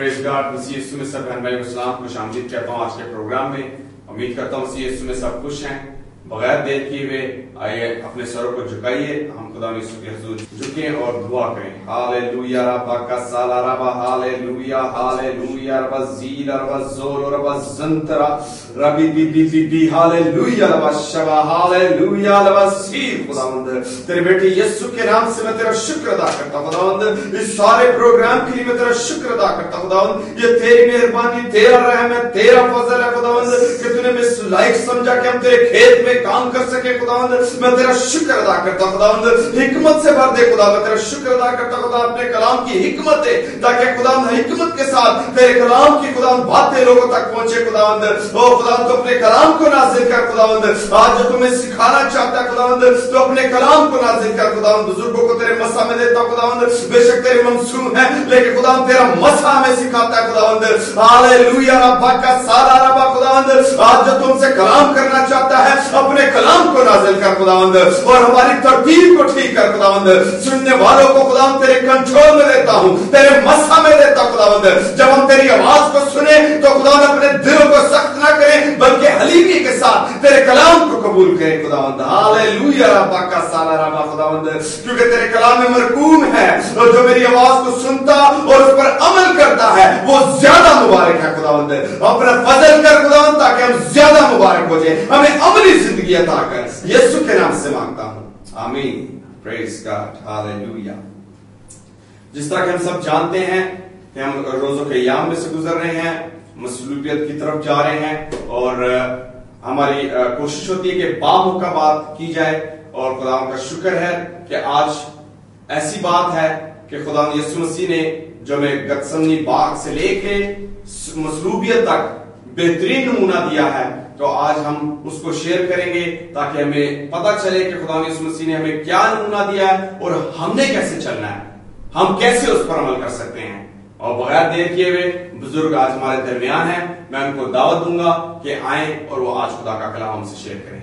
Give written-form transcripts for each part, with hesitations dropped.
Praise God. मसीह यीशु में सब बहन भाई को सलाम, खुश आमदीद कहता हूँ आज के प्रोग्राम में। उम्मीद करता हूँ मसीह यीशु में सब खुश हैं। बगैर देर किए हुए आइए अपने सरों को झुकाइए, हम खुदा यीशु के हुजूर झुकें और दुआ करें। हालेलुया रब्बा का साला रब्बा, हालेलुया हालेलुया रब्बा ज़ील रब्बा ज़ोल रब्बा ज़ंतरा रबी बी बी बी बी हालेलुया रब्बा शबा हालेलुया रब्बा सीर। खुदावंद तेरे बेटे यीशु के नाम से मैं तेरा शुक्र अदा करता हूं खुदावंद। इस सारे प्रोग्राम के लिए मैं तेरा शुक्र अदा करता हूं खुदावंद। ये तेरी मेहरबानी, तेरा रहम है, तेरा फजल है खुदावंद कि तूने मैं लायक समझा कि हम तेरे खेत में काम कर सके खुदावंद। मैं तेरा शुक्र अदा करता हूं खुदावंद। हिकमत से भर दे खुदा, मैं तेरा शुक्र अदा करता हूं खुदा अपने कलाम की हिकमत है, ताकि खुदावंद हिकमत के साथ तेरे कलाम की खुदावंद बातें लोगों तक पहुंचे खुदावंद। ओ खुदावंद तो अपने कलाम को नाज़िल कर खुदावंद। आज जो तुम्हें सिखाना चाहता है खुदावंद तो अपने कलाम को नाज़िल कर खुदावंद। बुजुर्गों को तेरे मसा में देता खुदावंद, बेशक तेरे ममसूम है लेकिन खुदावंद तेरा मसा में सिखाता है खुदावंद। हालेलुया रब्बा का साला रब्बा खुदावंद। आज जो तुमसे कलाम करना चाहता है अपने कलाम को नाज़िल कर खुदावंद और हमारी तरतीब को ठीक कर खुदावंद। सुनने वालों को खुदावंद तेरे कंट्रोल में देता हूं, तेरे मसा में देता खुदावंद। जब हम तेरी आवाज को सुने तो खुदावंद अपने दिलों को सख्त ना करें बल्कि हलीमी के साथ तेरे कलाम को कबूल करें खुदावंद। हालेलुया रब्बा का साला रब्बा खुदावंद, क्योंकि तेरे कलाम में मरकूम है और जो मेरी आवाज को सुनता और उस पर अमल करता है वो ज्यादा मुबारक है खुदावंद। अपना फजल कर खुदावंद ताकि हम ज्यादा मुबारक हो जाए, हमें अमली जिंदगी अता कर। यीशु के नाम से मांगता हूं, आमीन। Praise God, hallelujah. जिस तरह कि हम सब जानते हैं कि हम रोजों के याम में से गुजर रहे हैं, मसलूबियत की तरफ जा रहे हैं और हमारी कोशिश होती है कि बामौका बात की जाए। और खुदा का शुक्र है कि आज ऐसी बात है कि खुदा यीशु मसीह ने जो हमें गतसमनी बाग से लेके मसलूबियत तक बेहतरीन नमूना दिया है, तो आज हम उसको शेयर करेंगे ताकि हमें पता चले कि खुदा यीशु मसीह ने हमें क्या नमूना दिया है और हमने कैसे चलना है, हम कैसे उस पर अमल कर सकते हैं। और बगैर देर किए हुए बुजुर्ग आज हमारे दरमियान हैं, मैं उनको दावत दूंगा कि आए और वो आज खुदा का कलाम हमसे शेयर करें।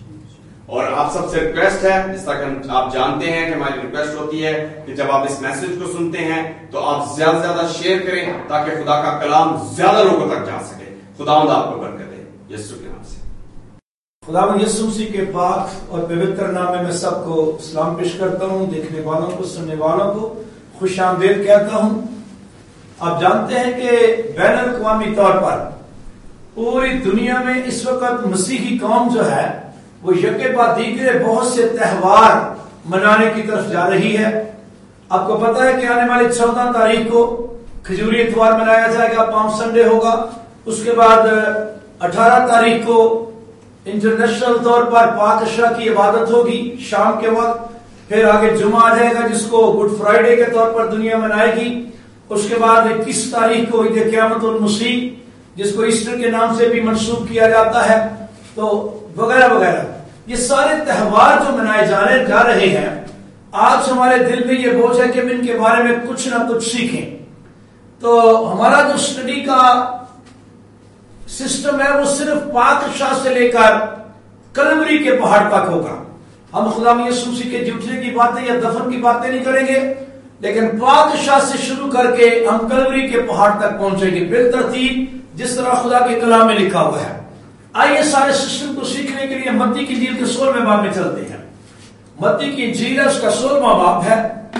और आप सबसे रिक्वेस्ट है, जिस तरह आप जानते हैं कि हमारी रिक्वेस्ट होती है कि जब आप इस मैसेज को सुनते हैं तो आप ज्यादा से ज्यादा शेयर करें ताकि खुदा का कलाम ज्यादा लोगों तक जा सके। खुदावंद आपको बरकत दे यीशु के नाम से। खुदावंद यीशु मसीह के पाक और पवित्र नाम में मैं सबको सलाम पेश करता हूँ। देखने वालों को, सुनने वालों को खुश आमदीद कहता हूँ। आप जानते हैं कि बैन अल-अक़वामी तौर पर पूरी दुनिया में इस वक्त मसीही कौम जो है वो यके बाद दीगरे बहुत से त्योहार मनाने की तरफ जा रही है। आपको पता है कि आने वाली 14 तारीख को खजूरी इतवार मनाया जाएगा, पाम संडे होगा। उसके बाद 18 तारीख को इंटरनेशनल तौर पर पाकशाह की इबादत होगी शाम के वक्त। फिर आगे जुमा आ जाएगा जिसको गुड फ्राइडे के तौर पर दुनिया मनाएगी। उसके बाद 21 तारीख को ईद क़यामतुल मसीह जिसको ईस्टर के नाम से भी मंसूब किया जाता है, तो वगैरह वगैरह ये सारे त्योहार जो मनाए जा रहे हैं, आज हमारे दिल में ये बोझ है कि हम इनके बारे में कुछ ना कुछ सीखें। तो हमारा जो स्टडी का सिस्टम है वो सिर्फ पाकशाह से लेकर कलवरी के पहाड़ तक होगा। हम खुदा यीशु मसीह के जूठने की बातें या दफन की बातें नहीं करेंगे, लेकिन पाकशाह से शुरू करके हम कलवरी के पहाड़ तक पहुंचेंगे बिलतरतीब जिस तरह खुदा के कलाम में लिखा हुआ है। आइए सारे सिस्टम को सीखने के लिए मत्ती की इंजील के 16वें बाब में चलते हैं। मत्ती की इंजील है, उसका 16वां बाब है।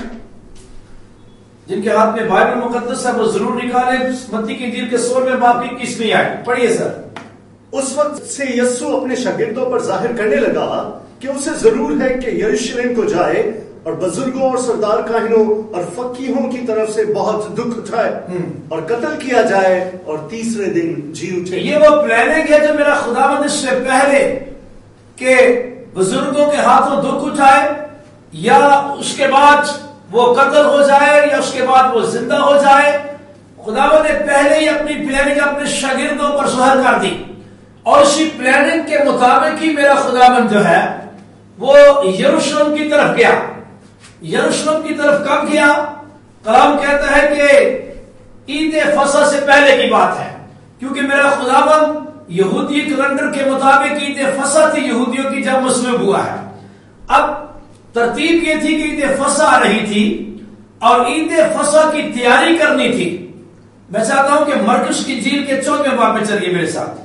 जिनके हाथ में बाइबल मुकद्दस है वो जरूर निकालें। मत्ती की इंजील के 16वें बाब की 21वीं आयत पढ़िए सर। उस वक्त से यीशु अपने शागिर्दों पर जाहिर करने लगा कि उसे जरूर है कि यरूशलेम को जाए और बुजुर्गों और सरदार काहिनों और फकीहों की तरफ से बहुत दुख उठाए और कत्ल किया जाए और तीसरे दिन जी उठे। ये वो प्लानिंग है जो मेरा खुदावंद इससे पहले के बुजुर्गों के हाथों दुख उठाए या उसके बाद वो कत्ल हो जाए या उसके बाद वो जिंदा हो जाए। खुदावंद ने पहले ही अपनी प्लानिंग अपने शागिर्दों पर ज़ाहिर कर दी और इसी प्लानिंग के मुताबिक ही मेरा खुदावंद जो है वो यरूशलेम की तरफ गया। यरूशलेम की तरफ कब गया? कलाम कहता है कि ईद फसह से पहले की बात है, क्योंकि मेरा खुदावंद यहूदी कैलेंडर के मुताबिक ईद फसह थी यहूदियों की जब मसलूब हुआ है। अब तरतीब ये थी कि ईद फसह आ रही थी और ईद फसह की तैयारी करनी थी। میں چاہتا ہوں کہ مرکز کی انجیل کے 14ویں باب میں چلیے میرے ساتھ.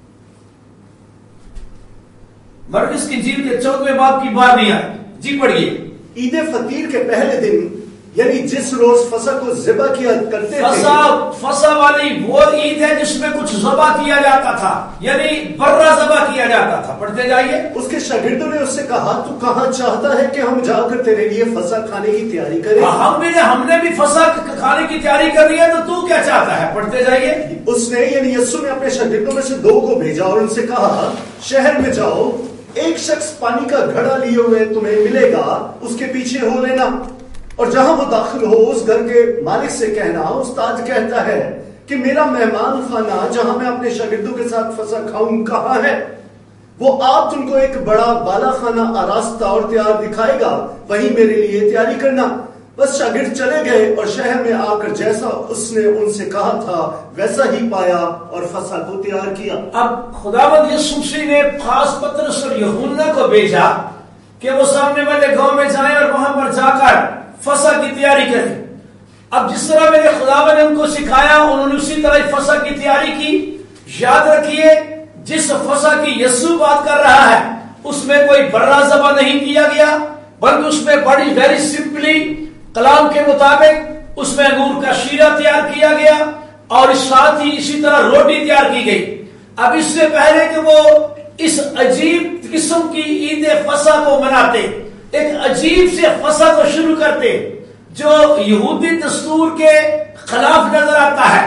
مرکز کی انجیل کے 14ویں باب کی 12ویں آیت. جی پڑھیے. عید فطیر کے پہلے دن یعنی جس روز فصح کو ذبح کیا کرتے تھے. فصح والی وہ عید ہے جس میں کچھ ذبح کیا جاتا تھا، یعنی برا ذبح کیا جاتا تھا. پڑھتے جائیے. اس کے شاگردوں نے اس سے کہا تو کہاں چاہتا ہے کہ ہم جا کر تیرے لیے فصح کھانے کی تیاری کریں؟ ہم نے بھی فصح کھانے کی تیاری کر لی ہے، تو کیا چاہتا ہے؟ پڑھتے جائیے. اس نے یعنی یسوع نے اپنے شاگردوں میں سے 2 کو بھیجا اور ان سے کہا شہر میں جاؤ، ایک شخص پانی کا گھڑا لیے ہوئے تمہیں ملے گا، اس کے پیچھے ہو لینا، اور جہاں وہ داخل ہو اس گھر کے مالک سے کہنا استاد کہتا ہے کہ میرا مہمان خانہ جہاں میں اپنے شاگردوں کے ساتھ فصح کھاؤں کہاں ہے؟ وہ آپ تم کو ایک بڑا بالا خانہ آراستہ اور تیار دکھائے گا، وہیں میرے لیے تیاری کرنا. بس شاگرد چلے گئے اور شہر میں آ کر جیسا اس نے ان سے کہا تھا ویسا ہی پایا اور فصح کو تیار کیا. اب خداوند یسوع مسیح نے خاص پطرس اور یوحنا کو بھیجا کہ وہ سامنے والے گاؤں میں جائیں اور وہاں پر جا کر فصح کی تیاری کریں. اب جس طرح میرے خداوند نے ان کو سکھایا انہوں نے اسی طرح فصح کی تیاری کی. یاد رکھیے جس فصح کی یسوع بات کر رہا ہے اس میں کوئی برا ذبح نہیں کیا گیا، بلکہ اس میں بڑی ویری سمپلی کلام کے مطابق اس میں انگور کا شیرہ تیار کیا گیا اور ساتھ ہی اسی طرح روٹی تیار کی گئی. اب اس سے پہلے کہ وہ اس عجیب قسم کی عید فصح کو مناتے، ایک عجیب سے فصح کو شروع کرتے جو یہودی دستور کے خلاف نظر آتا ہے،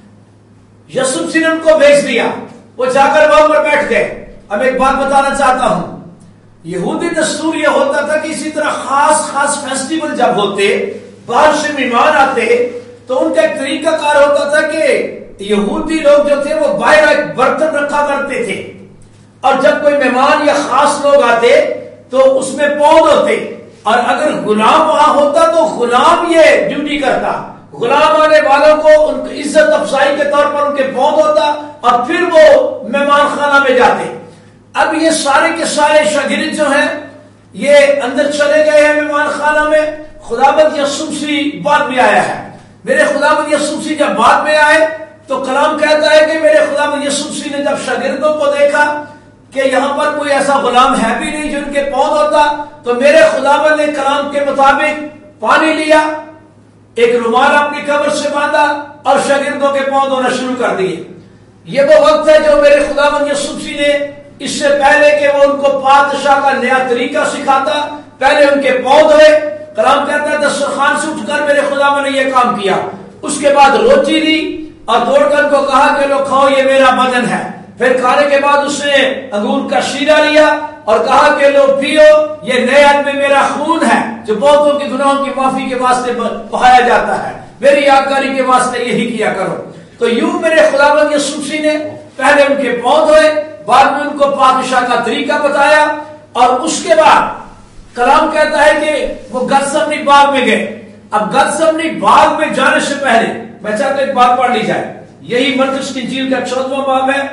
یسوع مسیح نے ان کو بھیج دیا، وہ جا کر وہاں پر بیٹھ گئے. اب ایک بات بتانا چاہتا ہوں، یہودی دستور یہ ہوتا تھا کہ اسی طرح خاص فیسٹیول جب ہوتے، باہر سے مہمان آتے تو ان کا ایک طریقہ کار ہوتا تھا کہ یہودی لوگ جو تھے وہ باہر ایک برتن رکھا کرتے تھے، اور جب کوئی مہمان یا خاص لوگ آتے تو اس میں پود ہوتے، اور اگر غلام وہاں ہوتا تو غلام یہ ڈیوٹی کرتا، غلام آنے والوں کو ان کی عزت افزائی کے طور پر ان کے پود ہوتا اور پھر وہ مہمان خانہ میں جاتے. اب یہ سارے کے سارے شاگرد جو ہیں یہ اندر چلے گئے ہیں مہمان خانہ میں. خداوند یسوع مسیح بعد میں آیا ہے. میرے خداوند یسوع مسیح جب بعد میں آئے تو کلام کہتا ہے کہ میرے خداوند یسوع مسیح نے جب شاگردوں کو دیکھا کہ یہاں پر کوئی ایسا غلام ہے بھی نہیں جن کے پود ہوتا، تو میرے خداوند نے کلام کے مطابق پانی لیا، ایک رومال اپنی کمر سے باندھا اور شاگردوں کے پود ہونا شروع کر دیے. یہ وہ وقت ہے جو میرے خداوند یسوع مسیح نے اس سے پہلے کہ وہ ان کو پادشاہ کا نیا طریقہ سکھاتا پہلے ان کے پود ہوئے. کلام کہتا ہے دسترخوان سے اٹھ کر میرے خداوند نے یہ کام کیا. اس کے بعد روٹی دی اور دوڑ کر کو کہا کہ لو کھاؤ یہ میرا بدن ہے. پھر کھانے کے بعد اس نے انگور کا شیرہ لیا اور کہا کہ لو پیو یہ نئے عہد میں میرا خون ہے جو بہتوں کے گناہوں کی معافی کے واسطے بہایا جاتا ہے، میری یادگاری کے واسطے یہی کیا کرو. تو یوں میرے خداوند یسوع مسیح نے پہلے ان کے پود ہوئے، بعد میں ان کو پادشاہ کا طریقہ بتایا، اور اس کے بعد کلام کہتا ہے کہ وہ گتسمنی باغ میں گئے. اب گتسمنی باغ میں جانے سے پہلے میں چاہتا ہوں ایک بات پڑھ لی جائے. یہی مرکز کی انجیل کا 14واں باب ہے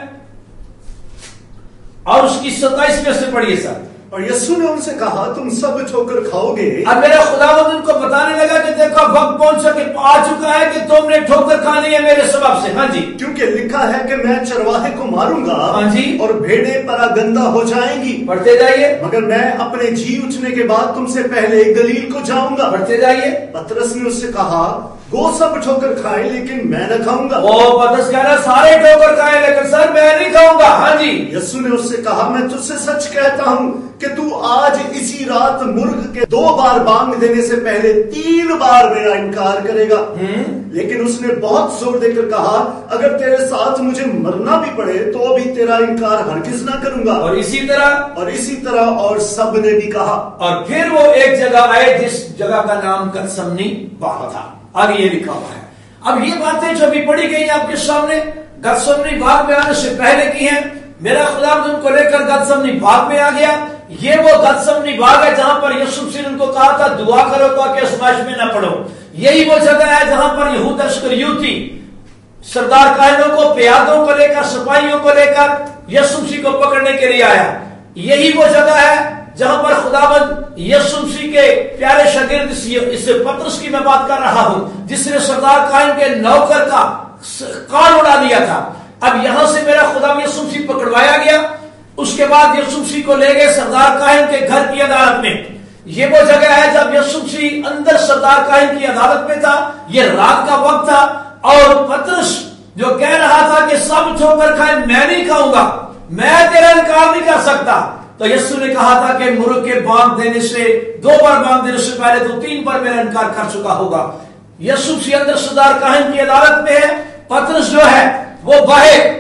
اور اس کی 27 میں سے پڑھیے سر. اور یسوع نے ان سے کہا تم سب ٹھوکر کھاؤ گے. اب میرا خداوند ان کو بتانے لگا کہ دیکھو وقت پہنچا کہ آ چکا ہے کہ تم نے ٹھوکر کھانی ہے میرے سبب سے. ہاں جی، کیونکہ لکھا ہے کہ میں چرواہے کو ماروں گا. ہاں جی، اور بھیڑیں پراگندہ ہو جائیں گی. پڑھتے جائیے. مگر میں اپنے جی اٹھنے کے بعد تم سے پہلے گلیل کو جاؤں گا. پڑھتے جائیے. پترس نے اس سے کہا گو سب ٹھوکر کھائیں لیکن میں نہ کھاؤں گا. پترس کہہ رہا سارے ٹھوکر کھائیں لیکن سر میں نہیں کھاؤں گا. ہاں جی. یسوع نے اس سے کہا میں تجھ سے سچ کہتا ہوں کہ تو آج اسی رات مرغ کے 2 بار بانگ دینے سے پہلے 3 بار میرا انکار کرے گا. لیکن اس نے بہت زور دے کر کہا اگر تیرے ساتھ مجھے مرنا بھی پڑے تو بھی تیرا انکار ہرگز نہ کروں گا. اور اسی طرح اور سب نے بھی کہا. اور پھر وہ ایک جگہ آئے جس جگہ کا نام گتسمنی باغ تھا. آگے یہ لکھا ہوا ہے. اب یہ باتیں جو بھی پڑھی گئی آپ کے سامنے گتسمنی باغ میں آنے سے پہلے کی ہیں. میرا خداوند ان کو لے کر گتسمنی باغ میں آ گیا. یہ وہ گتسمنی باغ ہے جہاں پر یسوع مسیح نے ان کو کہا تھا دعا کرو تو کہ آزمائش میں نہ پڑو. یہی وہ جگہ ہے جہاں پر یہودا اسکریوتی سردار کاہنوں کو، پیادوں کو لے کر، سپاہیوں کو لے کر یسوع مسیح کو پکڑنے کے لیے آیا. یہی وہ جگہ ہے جہاں پر خداوند یسوع مسیح کے پیارے شاگرد اس پترس کی میں بات کر رہا ہوں جس نے سردار کاہن کے نوکر کا کان اڑا دیا تھا. اب یہاں سے میرا خدا یسوع مسیح پکڑوایا گیا. اس کے بعد یسوع مسیح کو لے گئے سردار کاہن کے گھر کی عدالت میں. یہ وہ جگہ ہے جب یسوع مسیح اندر سردار کاہن کی عدالت میں تھا. یہ رات کا وقت تھا اور پطرس جو کہہ رہا تھا کہ سب ٹھوکر کھائے میں نہیں کھاؤں گا, میں تیرا انکار نہیں کر سکتا, تو یسوع نے کہا تھا کہ مرغ کے بانگ دینے سے 2 بار بانگ دینے سے پہلے تو 3 بار میرا انکار کر چکا ہوگا. یسوع مسیح اندر سردار کاہن کی عدالت میں ہے. پطرس جو ہے وہ باہر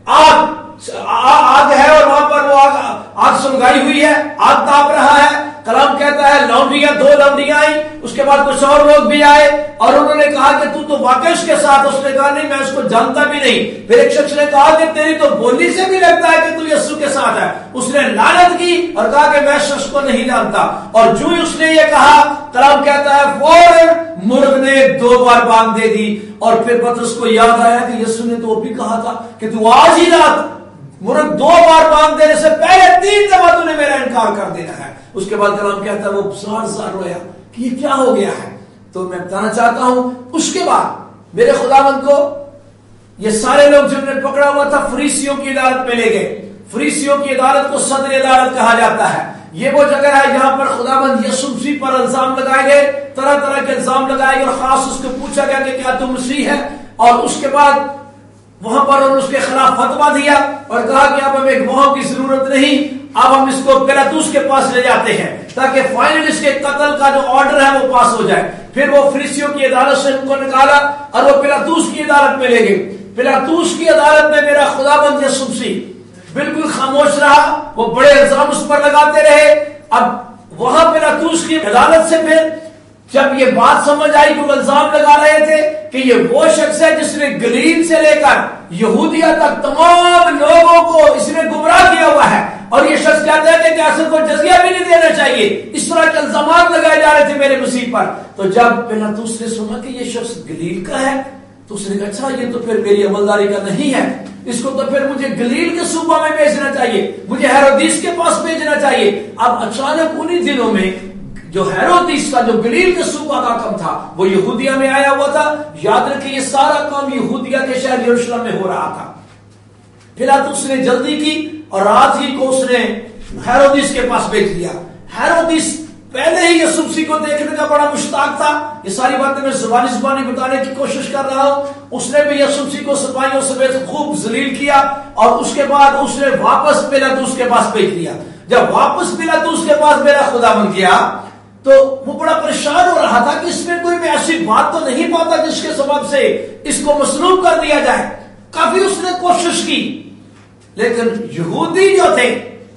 آگ ہے اور وہاں پر وہ آگ سلگائی ہوئی ہے, آگ تاپ رہا ہے. کلام کہتا ہے لونڈیاں 2 لونڈیاں آئی, اس کے بعد کچھ اور لوگ بھی آئے اور انہوں نے کہا کہ تو واقعی اس کے ساتھ. اس نے کہا نہیں میں اس کو جانتا بھی نہیں. پھر ایک شخص نے کہا کہ تیری تو بولی سے بھی لگتا ہے کہ تو یسوع کے ساتھ ہے. اس نے لعنت کی اور کہا کہ میں شخص کو نہیں جانتا. اور جو ہی اس نے یہ کہا کلام کہتا ہے فوراً مرغ نے 2 بار بانگ دے دی. اور پھر پطرس کو یاد آیا کہ یسوع نے تو بھی کہا تھا کہ تو آج ہی رات مرغ 2 بار بانگ دینے سے پہلے 3 دفعہ تو نے میرا انکار کر دینا ہے. اس کے بعد کلام کہتا ہے وہ زار رویا کہ یہ کیا ہو گیا ہے. تو میں بتانا چاہتا ہوں اس کے بعد میرے خداوند کو یہ سارے لوگ جن نے پکڑا ہوا تھا فریسیوں کی عدالت میں لے گئے. فریسیوں کی عدالت کو صدر عدالت کہا جاتا ہے. یہ وہ جگہ ہے جہاں پر خداوند یسوع مسیح پر الزام لگائے گئے, طرح طرح کے الزام لگائے گئے اور خاص اس کو پوچھا گیا کہ کیا تو مسیح ہے. اور اس کے بعد وہاں پر انہوں نے اس کے خلاف فتویٰ دیا اور کہا کہ اب ہمیں گواہوں کی ضرورت نہیں, اب ہم اس کو پیلاطوس کے پاس لے جاتے ہیں تاکہ فائنل اس کے قتل کا جو آرڈر ہے وہ پاس ہو جائے. پھر وہ فریسیوں کی عدالت سے ان کو نکالا اور وہ پیلاطوس کی عدالت میں لے گئے. پیلاطوس کی عدالت میں میرا خداوند یسوع مسیح بالکل خاموش رہا. وہ بڑے الزام اس پر لگاتے رہے. اب وہاں پیلاطوس کی عدالت سے پھر جب یہ بات سمجھ آئی کہ وہ الزام لگا رہے تھے کہ یہ وہ شخص ہے جس نے گلیل سے لے کر یہودیہ تک تمام لوگوں کو اس نے گمراہ کیا ہوا ہے اور یہ شخص کہتا ہے کہ کیسر کو جزیہ بھی نہیں دینا چاہیے, اس طرح کے الزامات لگائے جا رہے تھے میرے مسیح پر. تو جب پیلاطوس نے سنا کہ یہ شخص گلیل کا ہے تو اس نے کہا اچھا یہ تو پھر میری عملداری کا نہیں ہے, اس کو تو پھر مجھے گلیل کے صوبہ میں بھیجنا چاہیے, مجھے ہیرودیس کے پاس بھیجنا چاہیے. اب اچانک انہی دنوں میں جو ہیرودیس کا جو گلیل کے صوبہ کا حاکم تھا وہ یہودیہ میں آیا ہوا تھا. یاد رکھیں یہ سارا کام یہودیہ کے شہر یروشلم میں ہو رہا تھا. پیلاطس نے جلدی کی اور رات ہی کو اس نے ہیرودیس کے پاس بھیج دیا. ہیرودیس پہلے ہی یسوع مسیح کو دیکھنے کا بڑا مشتاق تھا. یہ ساری باتیں میں زبانی بتانے کی کوشش کر رہا ہوں. اس نے بھی یسوع مسیح کو سپاہیوں سمیت خوب ذلیل کیا اور اس کے بعد اس نے واپس پیلاطس کے پاس بھیج دیا. جب واپس پیلاطس کے پاس میرا خداوند گیا تو وہ بڑا پریشان ہو رہا تھا کہ اس میں کوئی بھی ایسی بات تو نہیں پاتا جس کے سبب سے اس کو مصلوب کر دیا جائے. کافی اس نے کوشش کی لیکن یہودی جو تھے,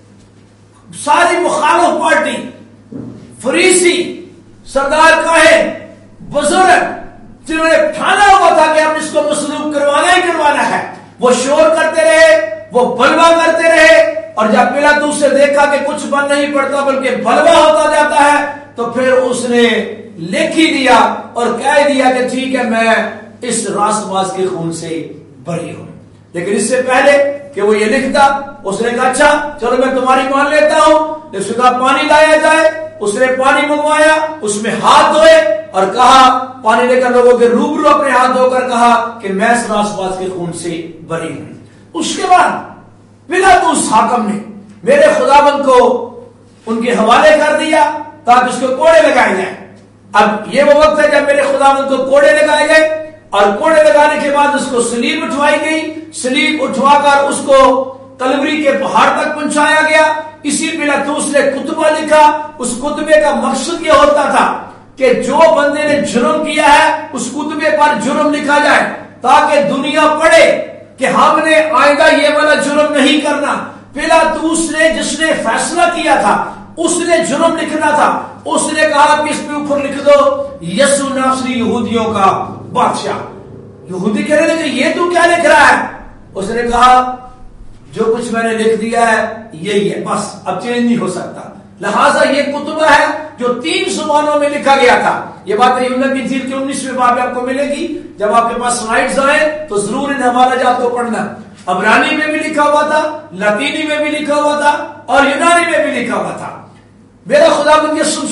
ساری مخالف پارٹی, فریسی, سردار کاہن, بزرگ جنہوں نے ٹھانا ہوا تھا کہ ہم اس کو مصلوب کروانا ہی کروانا ہے, وہ شور کرتے رہے, وہ بلوا کرتے رہے. اور جب پیلاطس سے دیکھا کہ کچھ بن نہیں پڑتا بلکہ بلوا ہوتا جاتا ہے تو پھر اس نے لکھ ہی دیا اور کہہ دیا کہ ٹھیک ہے میں اس راست باز کے خون سے بری ہوں. لیکن اس سے پہلے کہ وہ یہ لکھتا اس نے کہا اچھا چلو میں تمہاری مان لیتا ہوں. اس نے کہا پانی لایا جائے, اس نے پانی منگوایا, اس میں ہاتھ دھوئے اور کہا پانی لے کر لوگوں کے روبرو اپنے ہاتھ دھو کر کہا کہ میں اس راست باز کے خون سے بری ہوں. اس کے بعد پیلاطس حاکم نے میرے خداوند کو ان کے حوالے کر دیا تاکہ اس کو کوڑے لگائے جائیں. اب یہ وہ وقت ہے جب میرے خداوند کو کوڑے لگائے گئے اور کوڑے لگانے کے بعد اس کو سلیب اٹھوائی گئی. سلیب اٹھوا کر اس کو کلوری کے پہاڑ تک پہنچایا گیا. اسی پیلاطس نے کتبہ لکھا. اس کتبے کا مقصد یہ ہوتا تھا کہ جو بندے نے جرم کیا ہے اس کتبے پر جرم لکھا جائے تاکہ دنیا پڑھے کہ ہم نے آئندہ یہ والا جرم نہیں کرنا. پیلاطس نے جس نے فیصلہ کیا تھا اس نے جرم لکھنا تھا. اس نے کہا کہ اس پہ اوپر لکھ دو یسوع ناصری یہودیوں کا بادشاہ. یہودی کہہ رہے تھے کہ یہ تو کیا لکھ رہا ہے؟ اس نے کہا جو کچھ میں نے لکھ دیا ہے یہی ہے, بس اب چینج نہیں ہو سکتا. لہٰذا یہ کتبہ ہے جو 3 زبانوں میں لکھا گیا تھا. یہ بات یوحنا کی انجیل کے 19ویں باب میں آپ کو ملے گی. جب آپ کے پاس سلائیڈز آئے تو ضرور ان حوالہ جات کو پڑھنا. عبرانی میں بھی لکھا ہوا تھا, لاطینی میں بھی لکھا ہوا تھا اور یونانی میں بھی لکھا ہوا تھا. میرا خداوند یسوع مسیح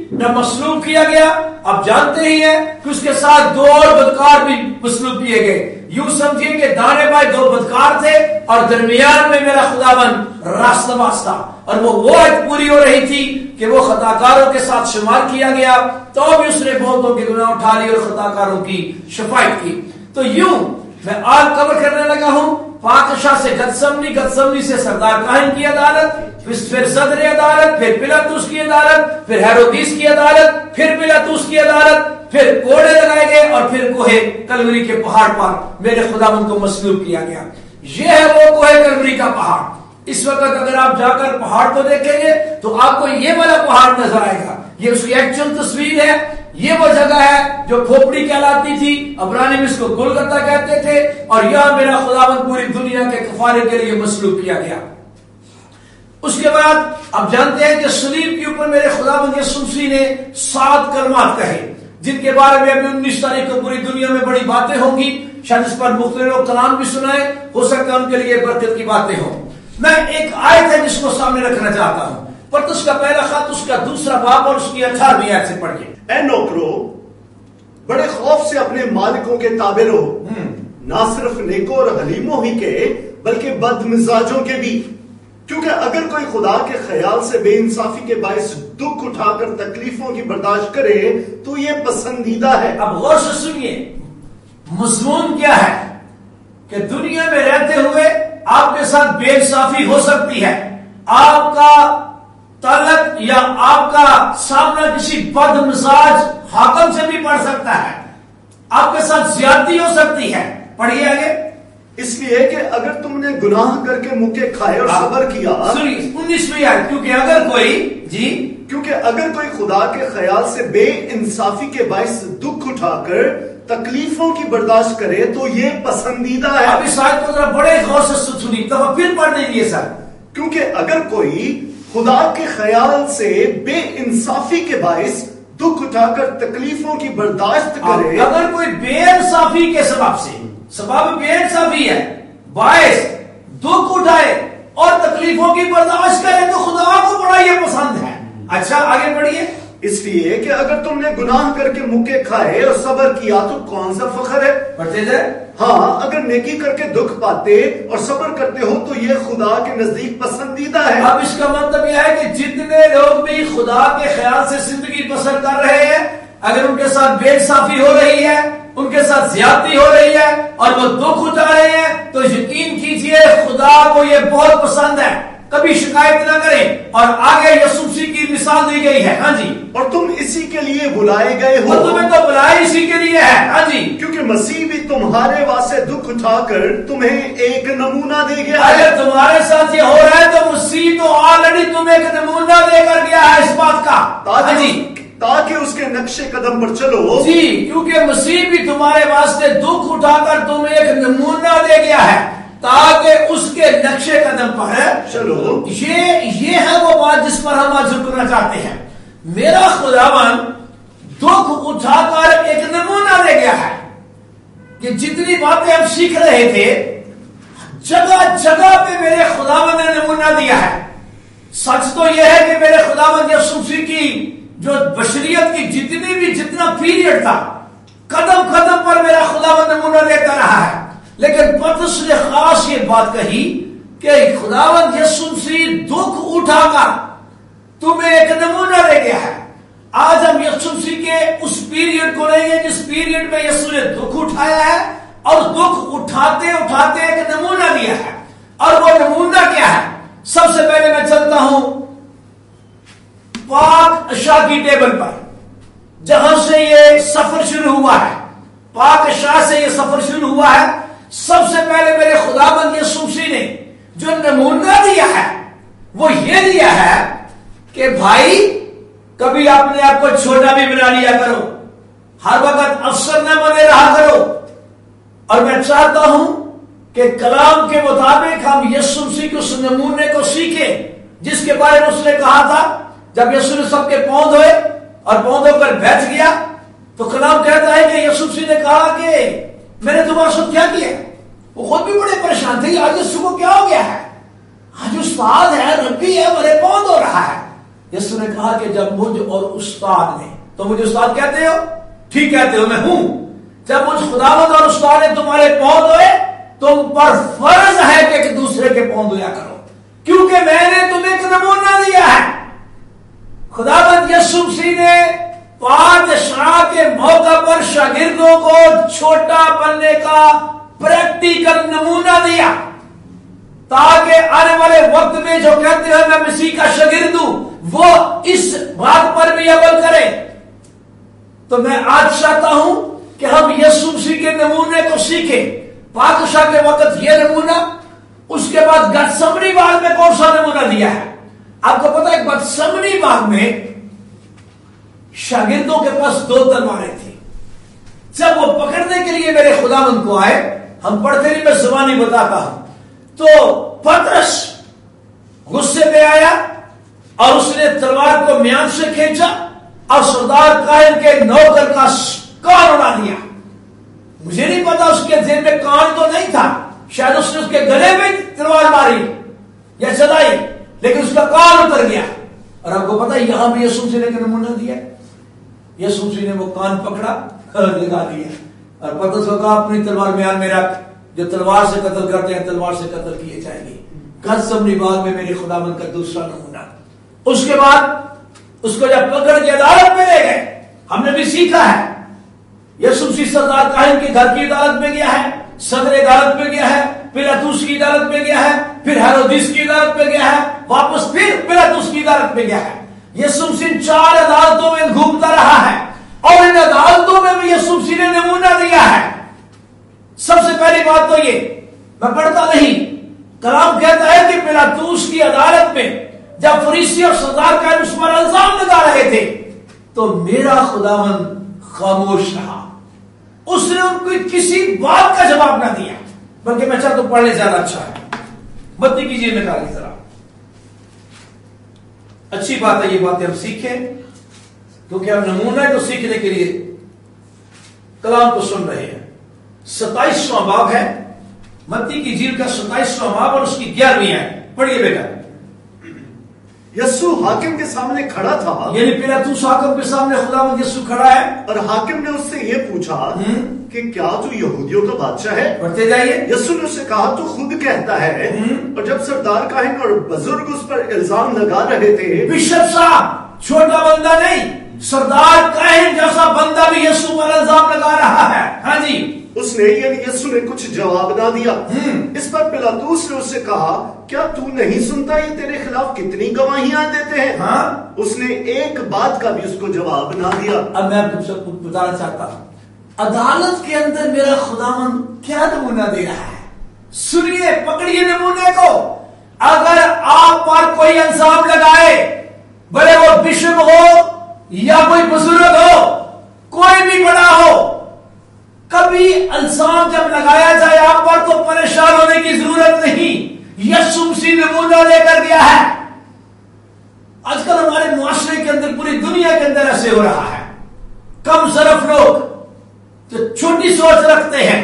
نہ مصلوب کیا گیا. اب جانتے ہی ہیں کہ اس کے ساتھ دو اور بدکار بھی مصلوب کیے گئے. یوں سمجھیے کہ دانے بائیں دو بدکار تھے اور درمیان میں میرا خداوند راستہ باز تھا. اور وہ عہد پوری ہو رہی تھی کہ وہ خطاکاروں کے ساتھ شمار کیا گیا, تو بھی اس نے بہتوں کے گناہ اٹھا لیے اور خطاکاروں کی شفاعت کی. تو یوں میں آج کور کرنے لگا ہوں پادشاہ سے گتسمنی, گتسمنی سے سردار کاہن کی عدالت, پھر صدر عدالت, پھر پلاطس کی عدالت, پھر ہیرودیس کی عدالت, پھر پلاطس کی عدالت, پھر کوڑے لگائے گئے اور پھر کوہ کلوری کے پہاڑ پر میرے خداوند کو مصلوب کیا گیا. یہ ہے وہ کوہ کلوری کا پہاڑ. اس وقت اگر آپ جا کر پہاڑ کو دیکھیں گے تو آپ کو یہ والا پہاڑ نظر آئے گا. یہ اس کی ایکچوئل تصویر ہے. یہ وہ جگہ ہے جو کھوپڑی کہلاتی تھی, عبرانی میں اس کو گلگتہ کہتے تھے, اور یہاں میرا خداوند پوری دنیا کے کفارے کے لیے مصلوب کیا گیا. اس کے بعد اب جانتے ہیں کہ صلیب کے اوپر میرے خداوند یسوع مسیح نے 7 کلمات کہے, جن کے بارے میں ابھی 19 تاریخ کو پوری دنیا میں بڑی باتیں ہوں گی. شاید اس پر مختلف کلام بھی سنائے, ہو سکتا ہے ان کے لیے برکت کی باتیں ہوں. میں ایک آیت ہے جس کو سامنے رکھنا چاہتا ہوں, پترس کا پہلا خط اس کا 2 باب اور اس کی 18ویں آیت سے پڑھیے. اے نوکرو, بڑے خوف سے اپنے مالکوں کے تابع رہو, نہ صرف نیکوں اور حلیموں ہی کے بلکہ بد مزاجوں کے بھی, کیونکہ اگر کوئی خدا کے خیال سے بے انصافی کے باعث دکھ اٹھا کر تکلیفوں کی برداشت کرے تو یہ پسندیدہ ہے. اب غور سے سنیے, مضمون کیا ہے کہ دنیا میں رہتے ہوئے آپ کے ساتھ بے انصافی ہو سکتی ہے, آپ کا تعلق یا آپ کا سامنا کسی بد مزاج حاکم سے بھی پڑ سکتا ہے, آپ کے ساتھ زیادتی ہو سکتی ہے. پڑھیے آگے. اس لیے کہ اگر تم نے گناہ کر کے مکے کھائے اور صبر کیا, سنیے 19ویں آیت, کیونکہ اگر کوئی خدا کے خیال سے بے انصافی کے باعث دکھ اٹھا کر تکلیفوں کی برداشت کرے تو یہ پسندیدہ ہے. اب اس آیت کو ذرا بڑے غور سے سنیے, تو پھر پڑھ دیجیے سر. کیونکہ اگر کوئی خدا کے خیال سے بے انصافی کے باعث دکھ اٹھا کر تکلیفوں کی برداشت کرے, اگر کوئی بے انصافی کے سبب بے انصافی ہے باعث دکھ اٹھائے اور تکلیفوں کی برداشت کرے تو خدا کو بڑا یہ پسند ہے. اچھا آگے پڑھیے. اس لیے کہ اگر تم نے گناہ کر کے مکے کھائے اور صبر کیا تو کون سا فخر ہے. پڑھتے جائے. ہاں, اگر نیکی کر کے دکھ پاتے اور صبر کرتے ہو تو یہ خدا کے نزدیک پسندیدہ ہے. اب اس کا مطلب یہ ہے کہ جتنے لوگ بھی خدا کے خیال سے زندگی بسر کر رہے ہیں, اگر ان کے ساتھ بے انصافی ہو رہی ہے, ان کے ساتھ زیادتی ہو رہی ہے اور وہ دکھ اٹھا رہے ہیں, تو یقین کیجئے خدا کو یہ بہت پسند ہے. کبھی شکایت نہ کریں. اور آگے یسوع مسیح کی مثال دی گئی ہے. ہاں جی. اور تم اسی کے لیے بلائے گئے ہو. اور تمہیں تو بلائے اسی کے لیے ہے. ہاں جی. کیونکہ مسیح بھی تمہارے واسطے دکھ اٹھا کر تمہیں ایک نمونہ دے گیا. اگر تمہارے ساتھ یہ ہو رہا ہے تو مسیح تو آلریڈی تمہیں ایک نمونہ دے کر گیا ہے اس بات کا. ہاں جی. تاکہ اس کے نقشے قدم پر چلو. جی, کیونکہ مسیح بھی تمہارے واسطے دکھ اٹھا کر تمہیں ایک نمونہ دے گیا ہے تاکہ اس کے نقشے قدم پر چلو. یہ ہے وہ بات جس پر ہم آج رکنا چاہتے ہیں. میرا خداوند دکھ اٹھا کر ایک نمونہ دے گیا ہے کہ جتنی باتیں ہم سیکھ رہے تھے جگہ جگہ پہ میرے خداوند نے نمونہ دیا ہے. سچ تو یہ ہے کہ میرے خداوند یسوع مسیح کی جو بشریت کی جتنا پیریڈ تھا, قدم قدم پر میرا خداوند نمونہ دیتا رہا ہے. لیکن پترس نے خاص یہ بات کہی کہ خداوند یسوع مسیح دکھ اٹھا کر تمہیں ایک نمونہ دے گیا ہے. آج ہم یسوع مسیح کے اس پیریڈ کو لیں گے جس پیریڈ میں یسوع نے دکھ اٹھایا ہے اور دکھ اٹھاتے اٹھاتے ایک نمونہ دیا ہے. اور وہ نمونہ کیا ہے؟ سب سے پہلے میں چلتا ہوں پاک اشیاء کی ٹیبل پر, جہاں سے یہ سفر شروع ہوا ہے. پاک اشیاء سے یہ سفر شروع ہوا ہے. سب سے پہلے میرے خداوند یسوع مسیح نے جو نمونہ دیا ہے وہ یہ دیا ہے کہ بھائی کبھی اپنے آپ کو چھوٹا بھی بنا لیا کرو, ہر وقت افسر نہ بنے رہا کرو. اور میں چاہتا ہوں کہ کلام کے مطابق ہم یسوع مسیح کے اس نمونے کو سیکھیں جس کے بارے میں اس نے کہا تھا. جب یسوع نے سب کے پاؤں دھوئے اور پاؤں دھو کر بیٹھ گیا تو کلام کہتا ہے کہ یسوع مسیح نے کہا کہ میں نے تمہارے ساتھ کیا کیا. وہ خود بھی بڑے پریشان تھے, آج یسوع کو کیا ہو گیا ہے, آج استاد ہے, ربی ہے, میرے پاؤں دھو رہا ہے. یسوع نے کہا کہ جب مجھ اور استاد نے، تو مجھے استاد کہتے ہو؟ ٹھیک کہتے ہو، میں ہوں. جب مجھ خداوند اور استاد نے تمہارے پاؤں دھوئے، تم پر فرض ہے کہ ایک دوسرے کے پاؤں دھویا کرو، کیونکہ میں نے تمہیں ایک نمونہ دیا ہے. خداوند یسوع مسیح نے پادشاہ کے موقع پر شاگردوں کو چھوٹا بننے کا پریکٹیکل نمونہ دیا، تاکہ آنے والے وقت میں جو کہتے ہیں میں مسیح کا شاگرد ہوں، وہ اس بات پر بھی عمل کرے. تو میں آج چاہتا ہوں کہ ہم یسوع مسیح کے نمونے کو سیکھیں. پادشاہ کے وقت یہ نمونہ، اس کے بعد گتسمنی باغ میں کون سا نمونہ دیا ہے؟ آپ کو پتا ہے گتسمنی باغ میں شاگردوں کے پاس 2 تلواریں تھیں. جب وہ پکڑنے کے لیے میرے خداوند کو آئے، ہم پڑھتے نہیں، میں زبانی بتاتا ہوں، تو پطرس غصے میں آیا اور اس نے تلوار کو میان سے کھینچا اور سردار کاہن کے نوکر کا کان اڑا دیا. مجھے نہیں پتا اس کے ذہن میں کان تو نہیں تھا، شاید اس نے اس کے گلے میں تلوار ماری یا چلائی، لیکن اس کا کان اتر گیا. اور آپ کو پتا یہاں بھی یسوع مسیح نے نمونہ دیا. یسوع مسیح نے وہ کان پکڑا اور لگا دیا، اور پطرس کو کہا اپنی تلوار میان میں رکھ، جو تلوار سے قتل کرتے ہیں تلوار سے قتل کیے جائیں گے. گتسمنی باغ میں میرے خداوند کا دوسرا نمونہ. اس کے بعد اس کو جب پکڑ کے عدالت میں لے گئے، ہم نے بھی سیکھا ہے یسوع مسیح سردار کاہن کے گھر کی عدالت میں گیا ہے، صدر عدالت میں گیا ہے، پیلاطس کی عدالت میں گیا ہے، پھر ہیرودیس کی عدالت میں گیا ہے، واپس پھر پیلاطس کی عدالت میں گیا ہے. یسوع مسیح 4 عدالتوں میں گھومتا رہا ہے، اور ان عدالتوں میں بھی یسوع مسیح نے نمونہ دیا ہے. سب سے پہلی بات تو یہ، میں پڑھتا نہیں، کلام کہتا ہے کہ پیلاطس کی عدالت میں جب فریسی اور سردار کاہن اس پر الزام لگا رہے تھے تو میرا خداوند خاموش رہا. اس نے ان کو کسی بات کا جواب نہ دیا، بلکہ میں چاہتا ہوں پڑھنے زیادہ اچھا ہے. بتی کیجیے نکالیے ذرا. اچھی بات ہے یہ باتیں ہم سیکھیں، کیونکہ ہم نمونہ تو سیکھنے کے لیے کلام کو سن رہے ہیں. 27واں باب ہے متی کی انجیل کا، 27واں باب اور اس کی 11ویں ہے. پڑھیے بیٹا. یسوع حاکم کے سامنے کھڑا تھا، یعنی پیلاطس حاکم کے سامنے خداوند یسوع کھڑا ہے، اور حاکم نے اس سے یہ پوچھا کہ کیا تو یہودیوں کا بادشاہ ہے؟ پڑھتے جائیے. یسوع نے اسے کہا تو خود کہتا ہے. اور جب سردار کاہن اور بزرگ اس پر الزام لگا رہے تھے، بشپ صاحب چھوٹا بندہ نہیں، سردار کاہن جیسا بندہ بھی یسوع پر الزام لگا رہا ہے. ہاں جی. اس نے یعنی یسوع نے کچھ جواب نہ دیا. اس پر پیلاطس نے اس سے کہا کیا تو نہیں سنتا یہ تیرے خلاف کتنی گواہیاں دیتے ہیں؟ ہاں. اس نے ایک بات کا بھی اس کو جواب نہ دیا. اب میں تم سے بتانا چاہتا ہوں عدالت کے اندر میرا خداوند کیا نمونہ دے رہا ہے. سنیے، پکڑیے نمونے کو. اگر آپ پر کوئی الزام لگائے، بڑے وہ بشپ ہو یا کوئی بزرگ ہو، کوئی بھی بڑا ہو، کبھی الزام جب لگایا جائے آپ پر تو پریشان ہونے کی ضرورت نہیں. یسوع مسیح نمونہ لے کر گیا ہے. آج کل ہمارے معاشرے کے اندر، پوری دنیا کے اندر ایسے ہو رہا ہے. کم ظرف لوگ جو چھوٹی سوچ رکھتے ہیں،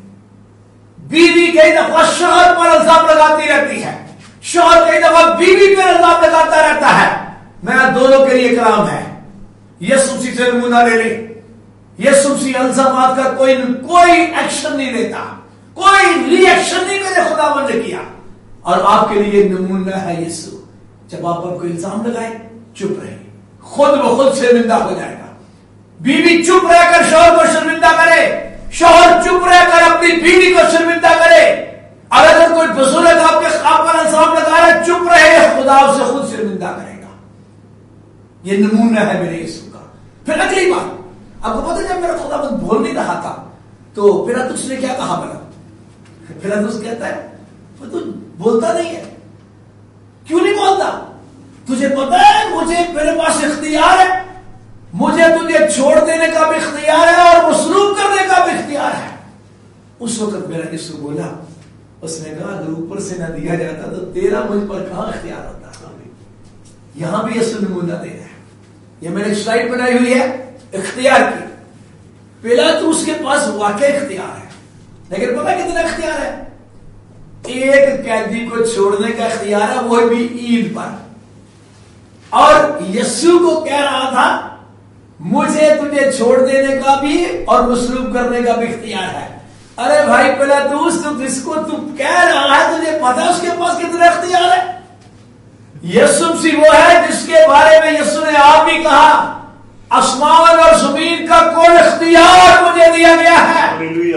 بیوی کئی دفعہ شوہر پر الزام لگاتی رہتی ہے، شوہر کئی دفعہ بیوی پر الزام لگاتا رہتا ہے. میرا دونوں کے لیے کلام ہے، یسوع مسیح سے نمونہ لے لیں. یسوع مسیح الزامات کا کوئی ایکشن نہیں لیتا، کوئی ری ایکشن نہیں میرے خداوند نے کیا. اور آپ کے لیے نمونہ ہے یسوع. جب آپ پر کوئی الزام لگائے چپ رہے، خود بخود شرمندہ ہو جائے گا. بیوی چپ رہ کر شوہر کو شرمندہ کرے، شوہر چپ رہ کر اپنی بیوی کو شرمندہ کرے. اور اگر کوئی بزرگ آپ کے خواب پر الزام لگا رہا ہے، چپ رہے، خدا اسے خود شرمندہ کرے گا. یہ نمونہ ہے میرے یسوع کا. پھر اگلی بات، آپ کو پتہ جب میرا خداوند بول نہیں رہا تھا تو پیلاطس نے کیا کہا؟ پیلاطس کہتا ہے تو بولتا نہیں ہے. کیوں نہیں بولتا؟ تجھے پتا ہے مجھے، میرے پاس اختیار ہے، مجھے تجھے چھوڑ دینے کا بھی اختیار ہے اور مصلوب کرنے کا بھی اختیار ہے. اس وقت میرا یسوع بولا، اس نے کہا اگر اوپر سے نہ دیا جاتا تو تیرا مجھ پر کہاں اختیار ہوتا. یہاں بھی یسوع نمونہ دے رہا ہے. یہ میں نے سلائیڈ بنائی ہوئی ہے اختیار کی. پیلاطس کے پاس واقع اختیار ہے، لیکن پتا کتنا اختیار ہے؟ ایک قیدی کو چھوڑنے کا اختیار ہے، وہ بھی عید پر. اور یسوع کو کہہ رہا تھا مجھے تجھے چھوڑ دینے کا بھی اور مصلوب کرنے کا بھی اختیار ہے. ارے بھائی پلاطوس تو جس کو تو کہہ رہا ہے تجھے پتا اس کے پاس کتنا اختیار ہے؟ یسوع مسیح وہ ہے جس کے بارے میں یسوع نے آپ بھی کہا آسمان اور زمین کا کوئی اختیار مجھے دیا گیا ہے.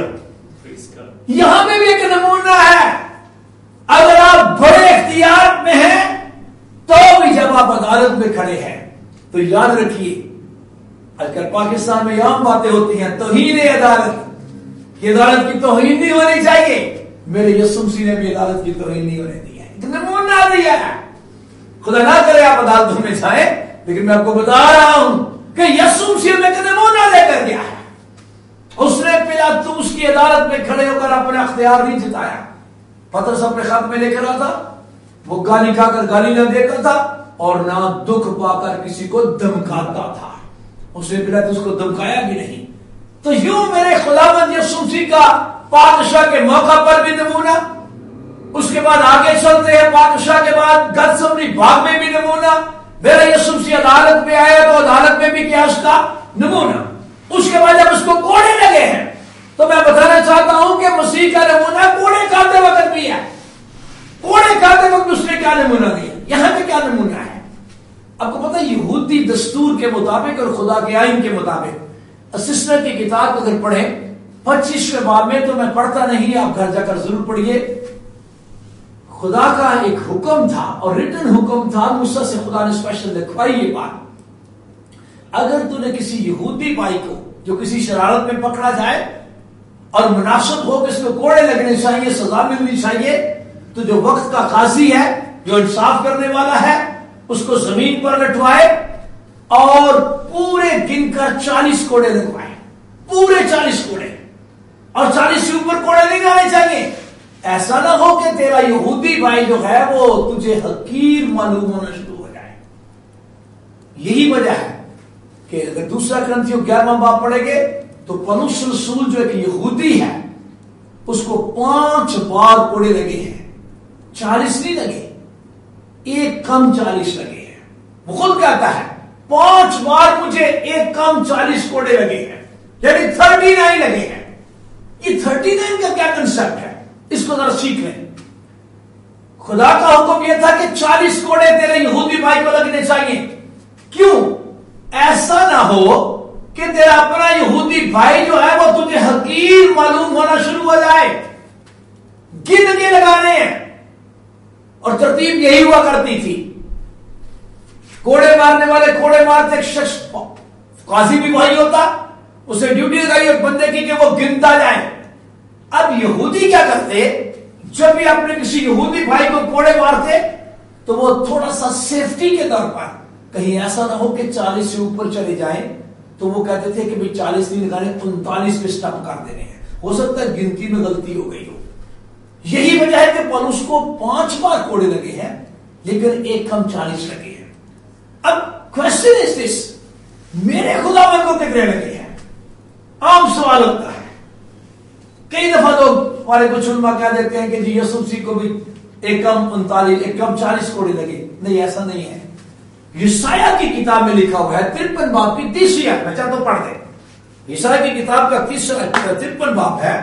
یہاں میں بھی ایک نمونہ ہے. اگر آپ بڑے اختیار میں ہیں تو بھی جب آپ عدالت میں کھڑے ہیں تو یاد رکھیے آج کل پاکستان میں عام باتیں ہوتی ہیں توہین عدالت. یہ عدالت کی توہین نہیں ہونی چاہیے. میرے یسوع مسیح نے بھی عدالت کی توہین نہیں ہونے دی ہے. ایک نمونہ دیا ہے. خدا نہ کرے آپ عدالتوں میں جائیں لیکن میں آپ کو بتا رہا ہوں کہ یسوع مسیح میں ایک نمونہ لے کر گیا ہے. اس نے پلاطوس کی عدالت میں کھڑے ہو کر اپنا اختیار نہیں جتایا. پترس اپنے خط میں لے کر آتا وہ گالی کھا کر گالی نہ دیتا تھا اور نہ دکھ پا کر کسی کو دمکاتا تھا. اس نے پلاطوس کو دمکایا بھی نہیں. تو یوں میرے خداوند یسوع مسیح کا بادشاہ کے موقع پر بھی نمونہ, اس کے بعد آگے چلتے ہیں بادشاہ کے بعد گتسمنی باغ میں بھی نمونہ. میرے یسوع مسیح عدالت میں آیا تو عدالت میں بھی کیا اس کا نمونہ. اس کے بعد جب اس کو کوڑے لگے ہیں تو میں بتانا چاہتا ہوں کہ مسیح کا نمونہ کوڑے کھاتے وقت بھی ہے. کوڑے کھاتے وقت اس نے کیا نمونہ دیا. یہاں پہ کیا نمونہ ہے آپ کو پتا؟ یہودی دستور کے مطابق اور خدا کے آئین کے مطابق اسسٹنٹ کی کتاب اگر پڑھیں 25ویں باب میں, تو میں پڑھتا نہیں, آپ گھر جا کر ضرور پڑھیے. خدا کا ایک حکم تھا اور ریٹن حکم تھا. موسیٰ سے خدا نے اسپیشل لکھوائی یہ بات, اگر تو نے کسی یہودی بھائی کو جو کسی شرارت میں پکڑا جائے اور مناسب ہو کہ اس کو کوڑے لگنے چاہیے, سزا ملنی چاہیے, تو جو وقت کا قاضی ہے جو انصاف کرنے والا ہے اس کو زمین پر لٹوائے اور پورے گن کر 40 کوڑے لگوائے. پورے 40 کوڑے, اور 40 سے اوپر کوڑے نہیں آنے چاہیے. ایسا نہ ہو کہ تیرا یہودی بھائی جو ہے وہ تجھے حقیر معلوم ہونا شروع ہو جائے. یہی وجہ ہے کہ اگر دوسرا کرنتھیوں 11واں باب پڑھیں گے تو پولس رسول جو ایک یہودی ہے اس کو 5 بار کوڑے لگے ہیں. 40 نہیں لگے, ایک کم 40 لگے ہیں. وہ خود کہتا ہے 5 بار مجھے ایک کم 40 کوڑے لگے ہیں, یعنی 39 لگے ہیں. یہ 39 کا کیا کنسپٹ ہے اس کو ذرا سیکھ لیں. خدا کا حکم یہ تھا کہ 40 کوڑے تیرے یہودی بھائی کو لگنے چاہیے. کیوں؟ ایسا نہ ہو کہ تیرا اپنا یہودی بھائی جو ہے وہ تجھے حقیر معلوم ہونا شروع ہو جائے. گن کے لگانے ہیں. اور ترتیب یہی ہوا کرتی تھی, کوڑے مارنے والے کوڑے مارتے, ایک شخص قاضی بھی وہی ہوتا, اسے ڈیوٹی لگائی ایک بندے کی کہ وہ گنتا جائے. اب یہودی کیا کرتے, جب بھی اپنے کسی یہودی بھائی کو کوڑے مارتے تو وہ تھوڑا سا سیفٹی کے طور پر, کہیں ایسا نہ ہو کہ 40 سے اوپر چلے جائیں, تو وہ کہتے تھے کہ 40 نہیں لگانے, 39 پہ سٹاپ کر دینے ہیں. ہو سکتا ہے گنتی میں غلطی ہو گئی ہو. یہی وجہ ہے کہ پولس کو 5 بار کوڑے لگے ہیں لیکن ایک کم 40 لگے ہیں. اب کوشچن از دس, میرے خداوند کو کتنے لگے ہیں؟ عام سوال ہوتا ہے. کئی دفعہ لوگ ہمارے کچھ علماء کہہ دیتے ہیں کہ جی یسوع مسیح کو بھی ایک کم 39 ایک کم 40 کوڑے لگے. نہیں, ایسا نہیں ہے. یسایہ کی کتاب میں لکھا ہوا ہے 53 باب کی 30 آیت, بچہ تو پڑھ دے. یسایہ کی کتاب کا 53 باب ہے.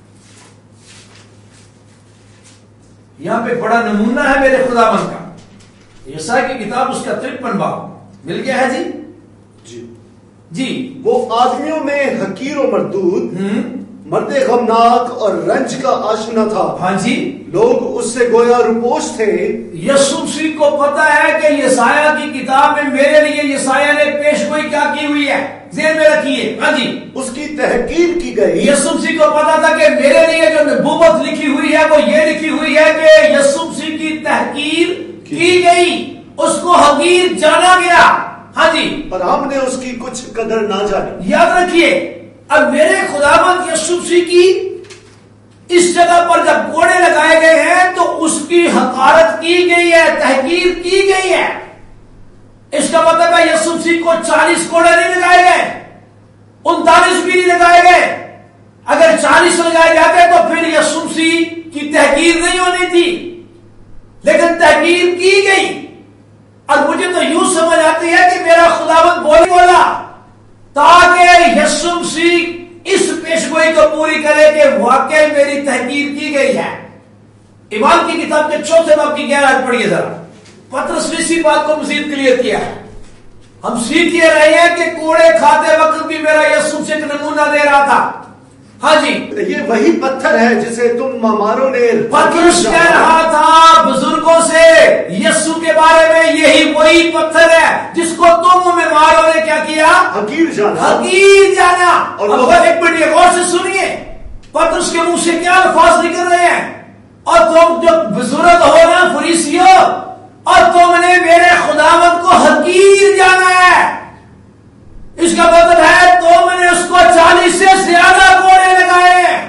یہاں پہ بڑا نمونہ ہے میرے خداوند کا. یسایہ کی کتاب اس کا 53 باب مل گیا ہے جی. جی وہ آدمیوں میں حقیر و مردود, مرد غمناک اور رنج کا آشنا تھا. ہاں جی, لوگ اس سے گویا روپوش تھے. یسوع مسیح کو پتا ہے کہ یسایہ کی کتاب میں میرے لیے یسایہ نے پیش گوئی کیا کی ہوئی ہے, ذہن میں رکھیے. ہاں جی, اس کی تحقیر کی گئی. یسوع مسیح کو پتا تھا کہ میرے لیے جو نبوت لکھی ہوئی ہے وہ یہ لکھی ہوئی ہے کہ یسوع مسیح کی تحقیر کی گئی, اس کو حقیر جانا گیا. ہاں جی, پر ہم نے اس کی کچھ قدر نہ جانی. یاد رکھیے, اب میرے خداوند یسوع مسیح کی اس جگہ پر جب کوڑے لگائے گئے ہیں تو اس کی حقارت کی گئی ہے, تحقیر کی گئی ہے. اس کا مطلب ہے یسوع مسیح کو 40 کوڑے نہیں لگائے گئے, 39 بھی نہیں لگائے گئے. اگر 40 لگائے جاتے تو پھر یسوع مسیح کی تحقیر نہیں ہونی تھی, لیکن تحقیر کی گئی. اور مجھے تو یوں سمجھ آتی ہے کہ میرا خداوند بولا تاکہ یسوع مسیح اس پیشگوئی کو پوری کرے کہ واقعی میری تحقیر کی گئی ہے. ایمان کی کتاب کے 4 باب کی 11 آیت پڑھیے ذرا. پطرس نے اسی بات کو مزید کلیئر کیا ہے. ہم سیکھ یہ رہے ہیں کہ کوڑے کھاتے وقت بھی میرا یسوع سے ایک نمونہ دے رہا تھا. ہاں جی, یہ وہی پتھر ہے جسے تم ماماروں نے. پطرس کہہ رہا تھا بزرگوں سے یسوع کے بارے میں یہی وہی پتھر ہے جس کو تم ماماروں نے کیا کیا, حقیر جانا. حقیر جانا. اور اب ایک منٹ غور سے سنیے پطرس کے منہ سے کیا الفاظ نکل رہے ہیں. اور تم جو بزرگ ہو نا فریسیوں, اور تم نے میرے خداوند کو حقیر جانا ہے. اس کا مطلب ہے تم نے اس کو 40 سے زیادہ کوڑے لگائے ہیں.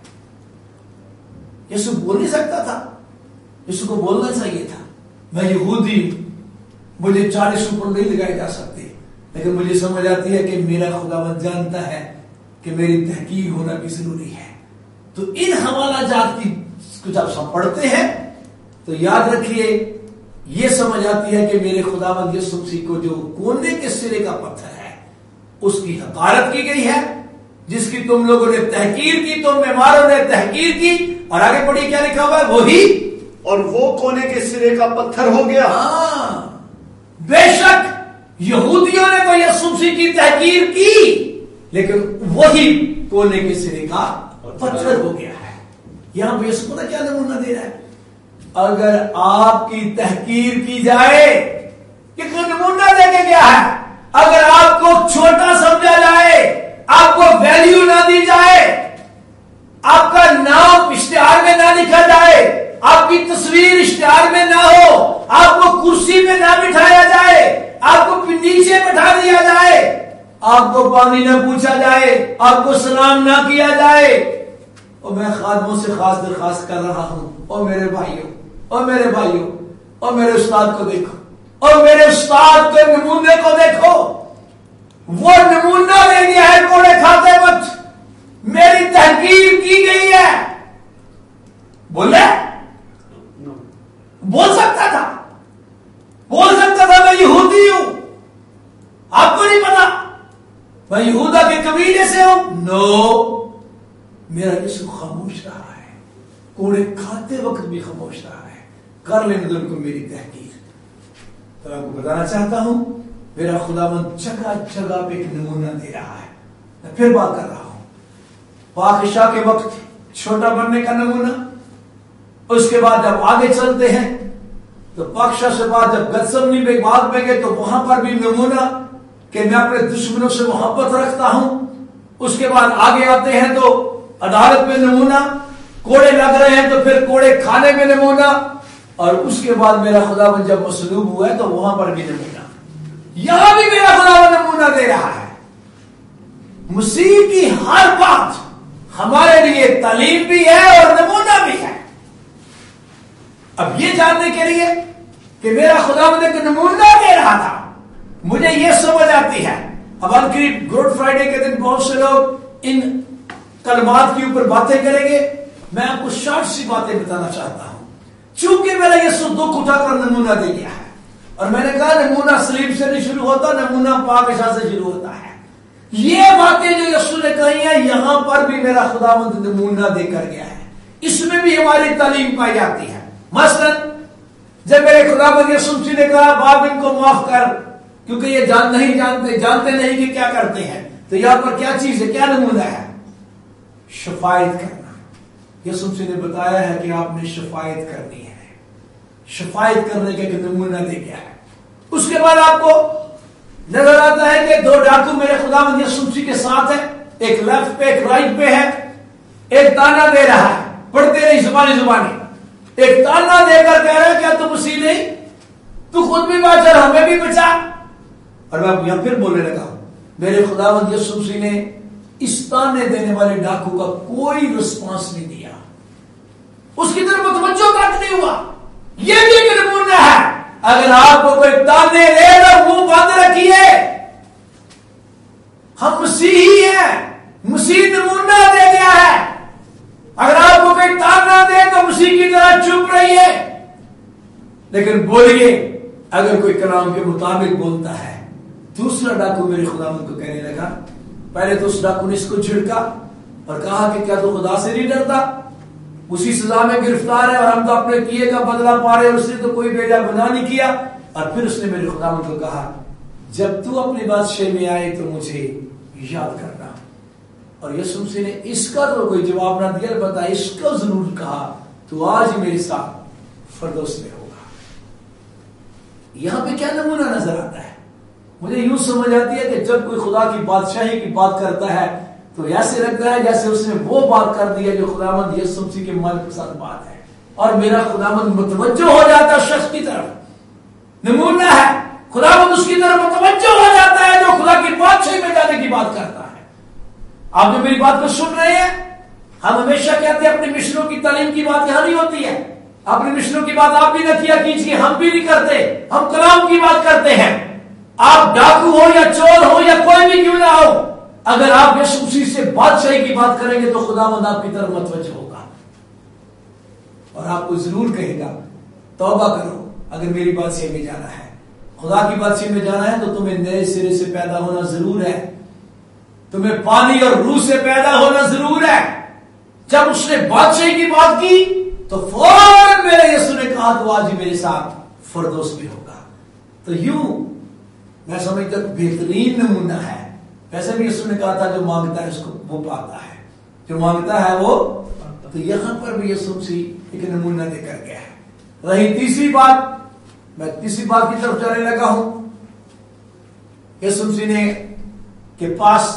یسوع بول نہیں سکتا تھا, یسوع کو بولنا چاہیے تھا میں یہودی, مجھے 40 اوپر نہیں لگائے جا سکتے, لیکن مجھے سمجھ آتی ہے کہ میرا خداوند جانتا ہے کہ میری تحقیر ہونا بھی ضروری ہے. تو ان حوالہ جات کی جب ہم پڑھتے ہیں تو یاد رکھیے یہ سمجھ آتی ہے کہ میرے خداوند یسوع مسیح کو جو کونے کے سرے کا پتھر ہے اس کی حقارت کی گئی ہے, جس کی تم لوگوں نے تحقیر کی, تم معماروں نے تحقیر کی. اور آگے پڑھی کیا لکھا ہوا ہے, وہی اور وہ کونے کے سرے کا پتھر ہو گیا. بے شک یہودیوں نے تو یسوع مسیح کی تحقیر کی, لیکن وہی کونے کے سرے کا پتھر ہو گیا ہے. یہاں پہ یسوع کو کیا نمونہ دے رہا ہے, اگر آپ کی تحقیر کی جائے, کتنا نمونہ دے کے گیا ہے. اگر آپ کو چھوٹا سمجھا جائے, آپ کو ویلیو نہ دی جائے, آپ کا نام اشتہار میں نہ لکھا جائے, آپ کی تصویر اشتہار میں نہ ہو, آپ کو کرسی میں نہ بٹھایا جائے, آپ کو نیچے بٹھا دیا جائے, آپ کو پانی نہ پوچھا جائے, آپ کو سلام نہ کیا جائے. اور میں خادموں سے خاص درخواست کر رہا ہوں, اور میرے بھائیوں, اور میرے بھائیوں, اور میرے استاد کو دیکھو, اور میرے استاد کے نمونے کو دیکھو. وہ نمونہ دے دیا ہے کوڑے کھاتے وقت, میری تحقیر کی گئی ہے. بولے بول سکتا تھا, بول سکتا تھا میں یہودی ہوں, آپ کو نہیں پتا میں یہودا کے قبیلے سے ہوں. نو, میرا یسوع خاموش رہا ہے, کوڑے کھاتے وقت بھی خاموش رہا ہے. کر لینے دو ان کو میری تحقیر. تو آپ کو بتانا چاہتا ہوں میرا خداوند جگہ جگہ پہ ایک نمونہ دے رہا ہے. میں پھر بات کر رہا ہوں, پاکشاہ کے وقت چھوٹا بننے کا نمونہ, اس کے بعد جب آگے چلتے ہیں تو پاکشاہ سے بعد جب گتسمنی میں باغ میں گئے تو وہاں پر بھی نمونہ کہ میں اپنے دشمنوں سے محبت رکھتا ہوں. اس کے بعد آگے آتے ہیں تو عدالت میں نمونہ, کوڑے لگ رہے ہیں تو پھر کوڑے کھانے میں نمونہ, اور اس کے بعد میرا خداوند جب مصلوب ہوا ہے تو وہاں پر بھی نمونہ. یہاں بھی میرا خداوند نمونہ دے رہا ہے. مسیح کی ہر بات ہمارے لیے تعلیم بھی ہے اور نمونہ بھی ہے. اب یہ جاننے کے لیے کہ میرا خداوند ایک نمونہ دے رہا تھا, مجھے یہ سمجھ آتی ہے. اب ان قریب گڈ فرائیڈے کے دن بہت سے لوگ ان کلمات کے اوپر باتیں کریں گے. میں آپ کو شارٹ سی باتیں بتانا چاہتا ہوں. چونکہ میرا یسوع دکھ اٹھا کر نمونہ دے گیا ہے, اور میں نے کہا نمونہ صلیب سے نہیں شروع ہوتا, نمونہ پاکشاہ سے شروع ہوتا ہے. یہ باتیں جو یسوع نے کہی ہیں یہاں پر بھی میرا خداوند نمونہ دے کر گیا ہے. اس میں بھی ہماری تعلیم پائی جاتی ہے. مثلا جب میرے خداوند یسوع مسیح نے کہا باپ ان کو معاف کر کیونکہ یہ جانتے نہیں کہ کیا کرتے ہیں, تو یہاں پر کیا چیز ہے, کیا نمونہ ہے؟ شفاعت کرنا. یسوع مسیح نے بتایا ہے کہ آپ نے شفاعت کرنی ہے. شفاعت کرنے کا ایک نمونہ دے گیا ہے. اس کے بعد آپ کو نظر آتا ہے کہ 2 ڈاکو میرے خداوند یسوع مسیح کے ساتھ ہیں, ایک لیفٹ پہ ایک رائٹ پہ ہے. ایک تانا دے رہا ہے, پڑھتے رہی زبانی. ایک تانا دے کر کہہ رہا ہے کیا تو مسیح نہیں, تو خود بھی بچ اور ہمیں بھی بچا. اور میں یہاں پھر بولنے لگا ہوں میرے خداوند یسوع مسیح نے اس تانے دینے والے ڈاکو کا کوئی رسپانس نہیں دیا, اس کی طرف توجہ تک نہیں ہوا. یہ بھی ایک نمونہ ہے. اگر آپ کو کوئی تانے دے تو منہ بند رکھیے. ہم مسیحی ہیں, مسیح نمونہ دے گیا ہے. اگر آپ کو کوئی تانا دے تو مسیح کی طرح چپ رہیے, لیکن بولیے اگر کوئی کلام کے مطابق بولتا ہے. دوسرا ڈاکو میرے خداوند کو کہنے لگا, پہلے تو اس ڈاکو نے اس کو جھڑکا اور کہا کہ کیا تو خدا سے نہیں ڈرتا؟ اسی سزا میں گرفتار ہے اور ہم تو اپنے کیے کا بدلہ پا رہے, اس نے تو کوئی بیجا گناہ نہیں کیا. اور پھر اس نے میرے خداوند کو کہا, جب تو اپنی بادشاہی میں آئے تو مجھے یاد کرنا. اور یسوع مسیح نے اس کا تو کوئی جواب نہ دیا, البتہ اس کو ضرور کہا, تو آج ہی میرے ساتھ فردوس میں ہوگا. یہاں پہ کیا نمونہ نظر آتا ہے؟ مجھے یوں سمجھ آتی ہے کہ جب کوئی خدا کی بادشاہی کی بات کرتا ہے تو ایسے لگتا ہے جیسے اس نے وہ بات کر دی ہے جو خداوند یسوع مسیح کے من کے ساتھ بات ہے, اور میرا خداوند متوجہ ہو جاتا ہے شخص کی طرف. نمونہ ہے, خداوند اس کی طرف متوجہ ہو جاتا ہے جو خدا کی بادشاہی میں جانے کی بات کرتا ہے. آپ جو میری بات کو سن رہے ہیں, ہم ہمیشہ کہتے ہیں اپنے مشنوں کی تعلیم کی بات یہاں نہیں ہوتی ہے. اپنے مشنوں کی بات آپ بھی نہ کیا کیجیے, ہم بھی نہیں کرتے, ہم کلام کی بات کرتے ہیں. آپ ڈاکو ہو یا چور ہو یا کوئی بھی کیوں نہ ہو, اگر آپ یسوع مسیح سے بادشاہی کی بات کریں گے تو خداوند آپ کی طرف متوجہ ہوگا اور آپ کو ضرور کہے گا توبہ کرو. اگر میری بادشاہی میں جانا ہے, خدا کی بادشاہی میں جانا ہے, تو تمہیں نئے سرے سے پیدا ہونا ضرور ہے. تمہیں پانی اور روح سے پیدا ہونا ضرور ہے. جب اس نے بادشاہی کی بات کی تو فوراً میرے یسوع نے کہا, تو آج ہی میرے ساتھ فردوس میں ہوگا. تو یوں میں سمجھتا ہوں بہترین نمونہ ہے. ویسے بھی یسوع نے کہا تھا جو مانگتا ہے اس کو وہ پاتا ہے, جو مانگتا ہے وہ. تو یہاں پر بھی یسوع مسیح ایک نمونہ دے کر گیا ہے. رہی تیسری بات, میں تیسری بات کی طرف جانے لگا ہوں. یسوع مسیح نے کے پاس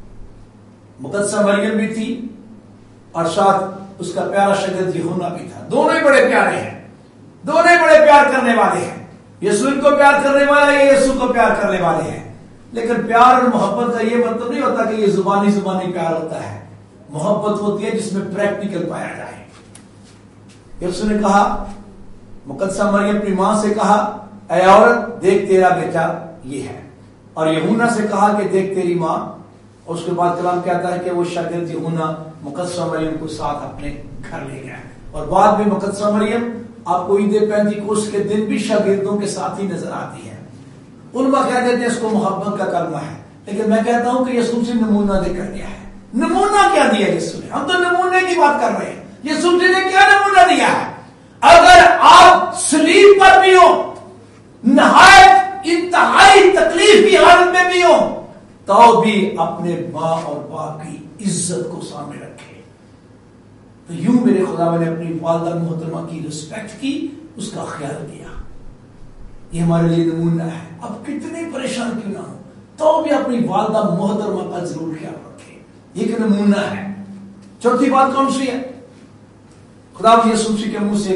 مقدسہ مریم بھی تھی اور ساتھ اس کا پیارا شاگرد یوحنا بھی تھا. دونوں ہی بڑے پیارے ہیں, دونوں ہی بڑے پیار کرنے والے ہیں. یسوع ان کو پیار کرنے والا ہے, یسوع کو پیار کرنے والے ہیں. لیکن پیار اور محبت کا یہ مطلب نہیں ہوتا کہ یہ زبانی پیار ہوتا ہے. محبت ہوتی ہے جس میں پریکٹیکل پایا جائے. یسوع نے کہا, مقدسہ مریم اپنی ماں سے کہا, اے عورت دیکھ تیرا بیٹا یہ ہے. اور یوحنا سے کہا کہ دیکھ تیری ماں. اس کے بعد کلام کہتا ہے کہ وہ شاگرد یوحنا مقدسہ مریم کو ساتھ اپنے گھر لے گیا. اور بعد میں مقدسہ مریم آپ کو عید پینتیکوست کے دن بھی شاگردوں کے ساتھ ہی نظر آتی ہے. علماء کہہ دیتے ہیں اس کو محبت کا کلمہ ہے, لیکن میں کہتا ہوں کہ یسوع مسیح نمونہ دے کر گیا ہے. نمونہ کیا دیا یسوع نے؟ ہم تو نمونے کی بات کر رہے ہیں. یسوع مسیح نے کیا نمونہ دیا ہے؟ اگر آپ صلیب پر بھی ہو, نہایت انتہائی تکلیف کی حالت میں بھی ہو, تو بھی اپنے ماں اور باپ کی عزت کو سامنے رکھے. تو یوں میرے خدا نے اپنی والدہ محترمہ کی رسپیکٹ کی, اس کا خیال کیا. یہ ہمارے لیے نمونہ ہے. اب کتنے پریشان کیوں نہ ہو تو بھی اپنی والدہ محترمہ کا ضرور خیال رکھے. یہ ایک نمونہ ہے. چوتھی بات کون سی ہے؟ خدا یسوع مسیح کے منہ سے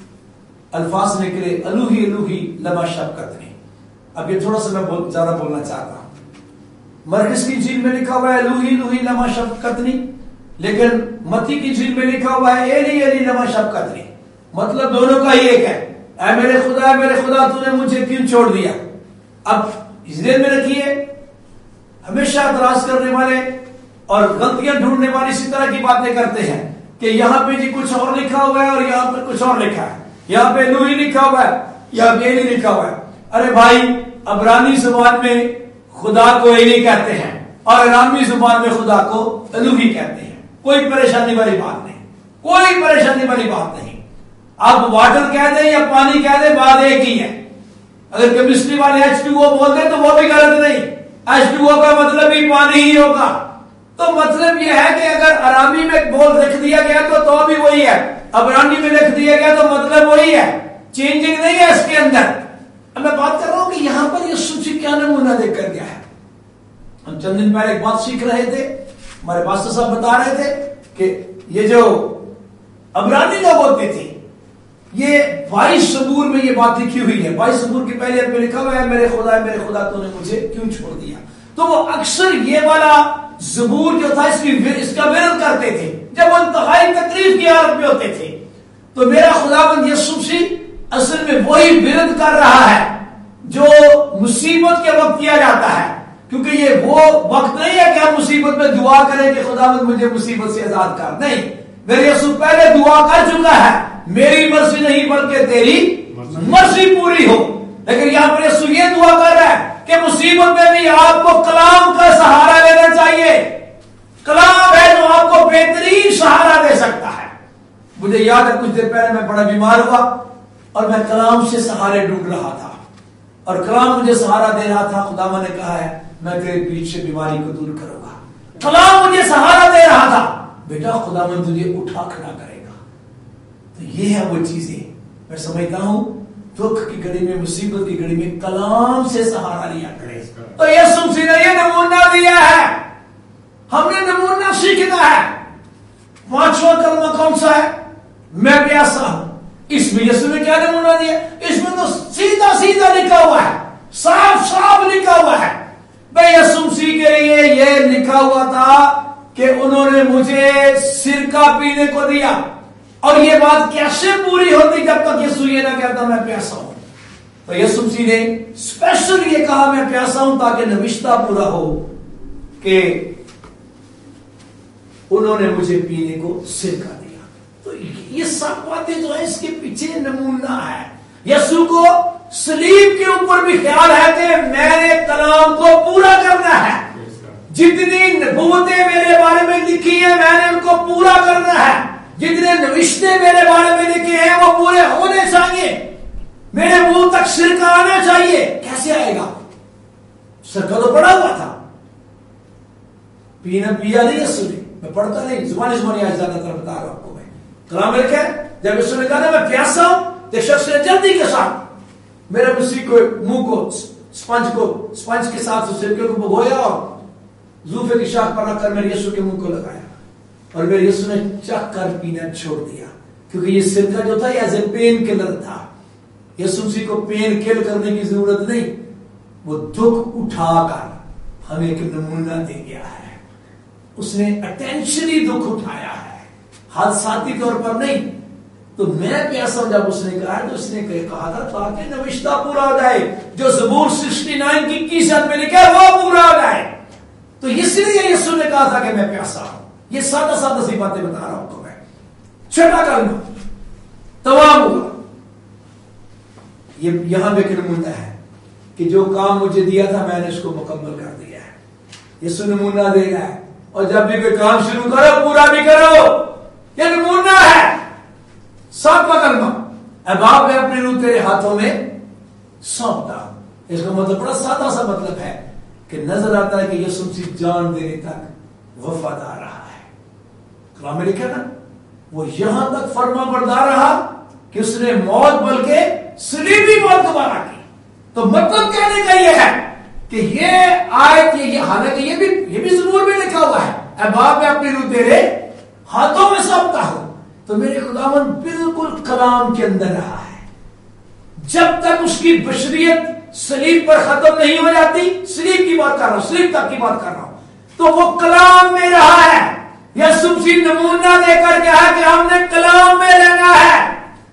الفاظ نکلے, الوہی الوہی لما شبقتنی. اب یہ تھوڑا سا میں زیادہ بولنا چاہتا ہوں. مرکز کی انجیل میں لکھا ہوا ہے الوہی الوہی لما شبقتنی, لیکن متی کی انجیل میں لکھا ہوا ہے ایلی ایلی لما شبقتنی. مطلب دونوں کا ہی ایک ہے, اے میرے خدا تو نے مجھے کیوں چھوڑ دیا. اب اس ذہن میں رکھیے, ہمیشہ اعتراض کرنے والے اور غلطیاں ڈھونڈنے والے اسی طرح کی باتیں کرتے ہیں کہ یہاں پہ جی کچھ اور لکھا ہوا ہے اور یہاں پہ کچھ اور لکھا ہے, یہاں پہ الوہی لکھا ہوا ہے, یہاں پہ ایلی لکھا ہوا ہے. ارے بھائی, عبرانی زبان میں خدا کو ایلی کہتے ہیں اور ارامنی زبان میں خدا کو الوہی کہتے ہیں. کوئی پریشانی والی بات نہیں, کوئی پریشانی والی بات نہیں. آپ واٹر کہہ دیں یا پانی کہہ دیں, بات ایک ہی ہے. اگر کیمسٹری والے H2O بول دیں تو وہ بھی غلط نہیں, H2O کا مطلب ہی پانی ہی ہوگا. تو مطلب یہ ہے کہ اگر ارامی میں بول لکھ دیا گیا تو بھی وہی ہے, عبرانی میں لکھ دیا گیا تو مطلب وہی ہے, چینجنگ نہیں ہے اس کے اندر. اب میں بات کر رہا ہوں کہ یہاں پر یسوع مسیح کیا نمونہ دے کر گیا ہے. ہم چند دن پہلے ایک بات سیکھ رہے تھے, ہمارے پاسٹر صاحب بتا رہے تھے کہ یہ جو عبرانی لوگ ہوتے تھے, یہ 22 زبور میں یہ بات لکھی ہوئی ہے. 22 زبور کے پہلے میں لکھا ہوا ہے میرے خدا تو نے مجھے کیوں چھوڑ دیا. تو وہ اکثر یہ والا زبور جو تھا اس کا ورد کرتے تھے جب وہ انتہائی تکلیف کی حالت میں ہوتے تھے. تو میرا خداوند یسوع مسیح اصل میں وہی ورد کر رہا ہے جو مصیبت کے وقت کیا جاتا ہے, کیونکہ یہ وہ وقت نہیں ہے کہ ہم مصیبت میں دعا کریں کہ خداوند مجھے مصیبت سے آزاد کر. نہیں, میرے یسوع پہلے دعا کر چکا ہے, میری مرضی نہیں بلکہ تیری مرضی پوری ہو. لیکن یہاں پر یسوع یہ دعا کر رہا ہے کہ مصیبت میں بھی آپ کو کلام کا سہارا لینا چاہیے. کلام ہے جو آپ کو بہترین سہارا دے سکتا ہے. مجھے یاد ہے کچھ دیر پہلے میں بڑا بیمار ہوا اور میں کلام سے سہارے ڈھونڈ رہا تھا اور کلام مجھے سہارا دے رہا تھا. خدا نے کہا ہے میں تیرے بیچ سے بیماری کو دور کروں گا. کلام مجھے سہارا دے رہا تھا بیٹا خدا من تجھے اٹھا کھڑا کرے گا. تو یہ ہے وہ چیزیں میں سمجھتا ہوں دکھ کی گھڑی میں مصیبت کی گھڑی میں کلام سے سہارا لیا کرے. تو یسوع مسیح نے یہ نمونہ دیا ہے. ہم نے نمونہ سیکھنا ہے. 5واں کلمہ کون سا ہے؟ میں پیاسا ہوں. اس میں یسوع نے کیا نمونہ دیا؟ اس میں تو سیدھا سیدھا لکھا ہوا ہے, صاف صاف لکھا ہوا ہے. بھائی یسوع مسیح کے لیے یہ لکھا ہوا تھا کہ انہوں نے مجھے سرکہ پینے کو دیا. اور یہ بات کیسے پوری ہوتی جب تک یسوع یہ نہ کہتا میں پیاسا ہوں. تو یسوع مسیح نے اسپیشل یہ کہا میں پیاسا ہوں تاکہ نوشتہ پورا ہو کہ انہوں نے مجھے پینے کو سرکہ دیا. تو یہ سب باتیں جو ہے اس کے پیچھے نمونہ ہے. یسوع کو صلیب کے اوپر بھی خیال ہے کہ میں نے کلام کو پورا کرنا ہے. جتنی نبوتیں میرے بارے میں لکھی ہیں میں نے ان کو پورا کرنا ہے. جتنے نوشتے میرے بارے میں لکھے ہیں وہ پورے ہونے چاہیے. میرے منہ تک سرکہ آنا چاہیے. کیسے آئے گا؟ سرکہ تو پڑا ہوا تھا, پینا پیا نہیں یسوع نے. میں پڑھتا نہیں, زبانی آج زیادہ تر بتا رہا ہوں آپ کو. میں کلام میں لکھا ہے جب یسوع نے کہا میں پیاسا ہوں تو شخص نے جلدی کے ساتھ میرے مسیح کو منہ کو سپنج کے ساتھ سرکے کو بھگویا اور زوفے کی شاخ پر رکھ کر میرے یسوع کے منہ کو لگایا اور میرے یسوع نے چکھ کر پینا چھوڑ دیا. کیونکہ یہ سرکہ جو تھا یہ ایز اے پین کلر تھا. یسوع مسیح کو پین کل کرنے کی ضرورت نہیں, وہ دکھ اٹھا کر ہمیں ایک نمونہ دے گیا ہے. اس نے اٹینشنلی دکھ اٹھایا ہے, حادثاتی طور پر نہیں. تو میں پیاسا ہوں جب اس نے کہا تو اس نے کہا تھا تاکہ نوشتہ پورا ہو جائے جو زبور 69 کی 21 میں لکھا ہے وہ پورا ہو جائے. تو اس لیے یسوع نے کہا تھا کہ میں پیاسا ہوں. یہ سادہ سی باتیں بتا رہا ہوں تو میں چھٹا کرنا تمام ہوگا. یہ یہاں پہ نمونہ ہے کہ جو کام مجھے دیا تھا میں نے اس کو مکمل کر دیا ہے. یسوع نمونہ دے رہا ہے اور جب بھی کوئی کام شروع کرو پورا بھی کرو. یہ نمونہ ہے. 7واں کلمہ اے باپ میں اپنی روح تیرے ہاتھوں میں سونپتا ہوں. اس کا مطلب بڑا سادہ سا مطلب ہے کہ نظر آتا ہے کہ یسوع مسیح جان دینے تک وفادار رہا ہے. کلام میں لکھا نا وہ یہاں تک فرما بردار رہا کہ اس نے موت بلکہ صلیبی موت دوبارہ کی. تو مطلب کہنے کا یہ ہے کہ یہ آیت یہ حالانکہ یہ بھی زبور میں لکھا ہوا ہے اے باپ میں اپنی روح تیرے ہاتھوں میں سونپتا ہوں. تو میرے خداوند بالکل کلام کے اندر رہا ہے جب تک اس کی بشریت صلیب پر ختم نہیں ہو جاتی. صلیب کی بات کر رہا ہوں, صلیب تک کی بات کر رہا ہوں. تو وہ کلام میں رہا ہے. یسوع مسیح نمونہ دے کر کہا کہ ہم نے کلام میں رہنا ہے.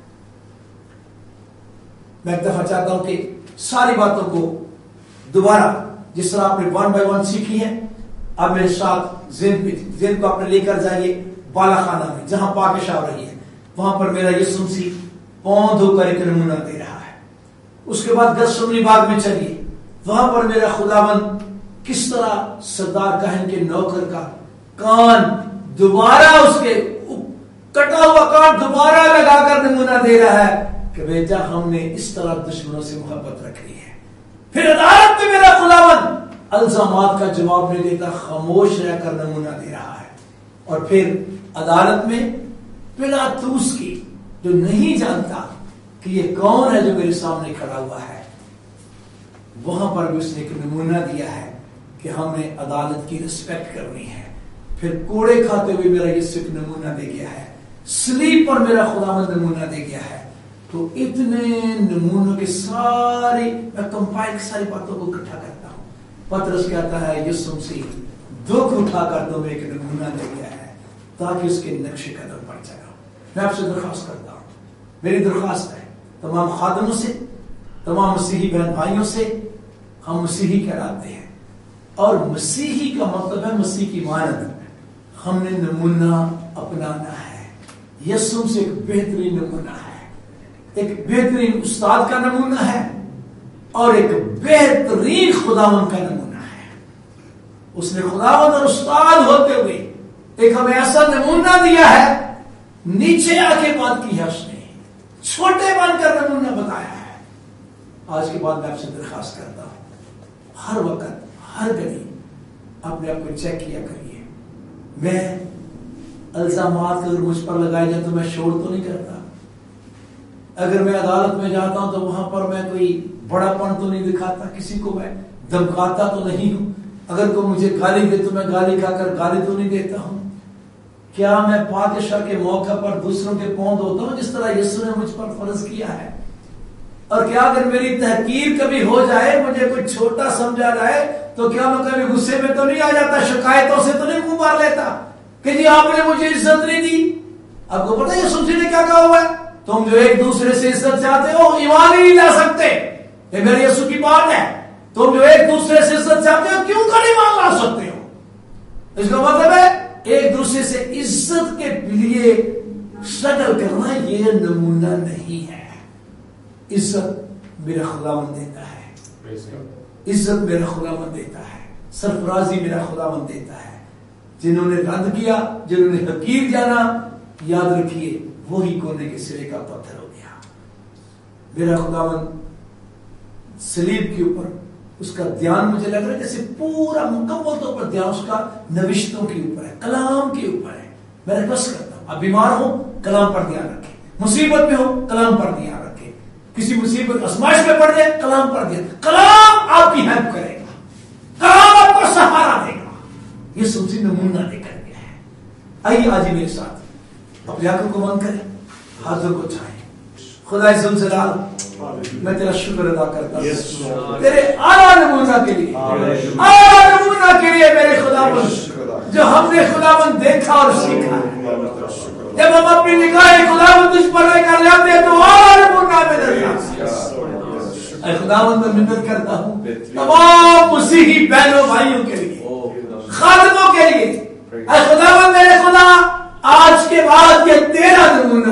میں ایک دفعہ چاہتا ہوں کہ ساری باتوں کو دوبارہ جس طرح آپ نے 1 by 1 سیکھی ہے اب میرے ساتھ ذہن کو آپ نے لے کر جائیے بالا خانہ میں جہاں پاکش آ رہی ہے. وہاں پر میرا یسوع مسیح پاؤں دھو کر ایک نمونہ دے رہا ہے. اس کے بعد گتسمنی باغ میں چلیے, وہاں پر میرا خداوند کس طرح سردار کاہن کے نوکر کا کان دوبارہ اس کے کٹا ہوا کان دوبارہ لگا کر نمونہ دے رہا ہے کہ بیٹا ہم نے اس طرح دشمنوں سے محبت رکھنی ہے. پھر عدالت میں میرا خداوند الزامات کا جواب نہیں دیتا, خاموش رہ کر نمونہ دے رہا ہے. اور پھر عدالت میں پلاطوس کی جو نہیں جانتا کہ یہ کون ہے جو میرے سامنے کھڑا ہوا ہے, وہاں پر بھی اس نے ایک نمونہ دیا ہے کہ ہم نے عدالت کی رسپیکٹ کرنی ہے. پھر کوڑے کھاتے ہوئے میرا یسوع ایک نمونہ دے گیا ہے. صلیب پر میرا خداوند نمونہ دے گیا ہے. تو اتنے نمونوں کے ساری میں کمپائل ساری باتوں کو اکٹھا کرتا ہوں. پترس کہتا ہے یسوع مسیح دکھ اٹھا کر تمہیں ایک نمونہ دے گیا ہے تاکہ اس کے نقش قدم پر چلا. میں آپ سے درخواست کرتا ہوں, میری درخواست ہے تمام خادموں سے, تمام مسیحی بہن بھائیوں سے, ہم مسیحی کہلاتے ہیں اور مسیحی کا مطلب ہے مسیح کی مانند. ہم نے نمونہ اپنانا ہے. یسوع سے ایک بہترین نمونہ ہے, ایک بہترین استاد کا نمونہ ہے, اور ایک بہترین خداوند کا نمونہ ہے. اس نے خداوند اور استاد ہوتے ہوئے ایک ہمیں ایسا نمونہ دیا ہے. نیچے آ کے بات کی ہے اس نے, چھوٹے بن کر نمونہ بتایا ہے. آج کے بعد میں آپ سے درخواست کرتا ہوں, ہر وقت ہر گھڑی اپنے آپ کو چیک کیا کریے. میں الزامات اگر مجھ پر لگائے جائیں تو میں شور تو نہیں کرتا. اگر میں عدالت میں جاتا ہوں تو وہاں پر میں کوئی بڑا پن تو نہیں دکھاتا, کسی کو میں دھمکاتا تو نہیں ہوں. اگر کوئی مجھے گالی دے تو میں گالی کھا کر گالی تو نہیں دیتا ہوں. کیا میں پادشاہ کے موقع پر دوسروں کے پاؤں دھوتا ہوں جس طرح یسوع نے مجھ پر فرض کیا ہے؟ اور کیا اگر میری تحقیر کبھی ہو جائے, مجھے کوئی چھوٹا سمجھا جائے, تو کیا میں کبھی غصے میں تو نہیں آ جاتا, شکایتوں سے تو نہیں منہ مار لیتا کہ جی آپ نے مجھے عزت نہیں دی؟ آپ کو پتا ہے یسوع نے کیا کہا ہوا ہے, تم جو ایک دوسرے سے عزت چاہتے ہو ایمان ہی نہیں لا سکتے. یہ میرے یسوع کی بات ہے. تم جو ایک دوسرے سے عزت چاہتے ہو کیوں کر ایمان لا سکتے ہو؟ اس کا مطلب ہے ایک دوسرے سے عزت کے لیے اسٹرگل کرنا یہ نمونہ نہیں ہے. عزت میرا خداوند دیتا ہے, عزت میرا خداوند دیتا ہے, سرفرازی میرا خداوند دیتا ہے. جنہوں نے رد کیا, جنہوں نے حقیر جانا, یاد رکھیے وہی کونے کے سرے کا پتھر ہو گیا. میرا خداوند صلیب کے اوپر اس کا دھیان مجھے لگ رہا ہے جیسے پورا مکمل طور پر دھیان اس کا نوشتوں کے اوپر ہے, کلام کے اوپر ہے. میں ریکویسٹ کرتا ہوں, آپ بیمار ہو کلام پر دھیان رکھیں, مصیبت میں ہو کلام پر دھیان رکھیں, کسی مصیبت آزمائش میں پڑ جائے کلام پر دھیان. کلام آپ کی ہیلپ کرے گا, کلام آپ کو سہارا دے گا. یہ سوچی نمونہ دے کر گیا ہے. آئیے آج میرے ساتھ اپنے آنکھوں کو بند کریں, ہاتھوں کو اٹھائیں. خدا زلزلال میں تیرا شکر ادا کرتا ہوں تیرے اعلیٰ نمونہ کے لیے, اعلیٰ نمونہ کے لیے میرے خداوند جو ہم نے خداوند دیکھا اور سیکھا. جب ہم اپنی نگاہیں خداوند تجھ پر لے کر جاتے ہیں تو اعلیٰ نمونہ میں نظر. اے خداوند میں منت کرتا ہوں تمام مسیحی بہنوں بھائیوں کے لیے, خادموں کے لیے, اے خداوند میرے خدا آج کے بعد یہ تیرا نمونہ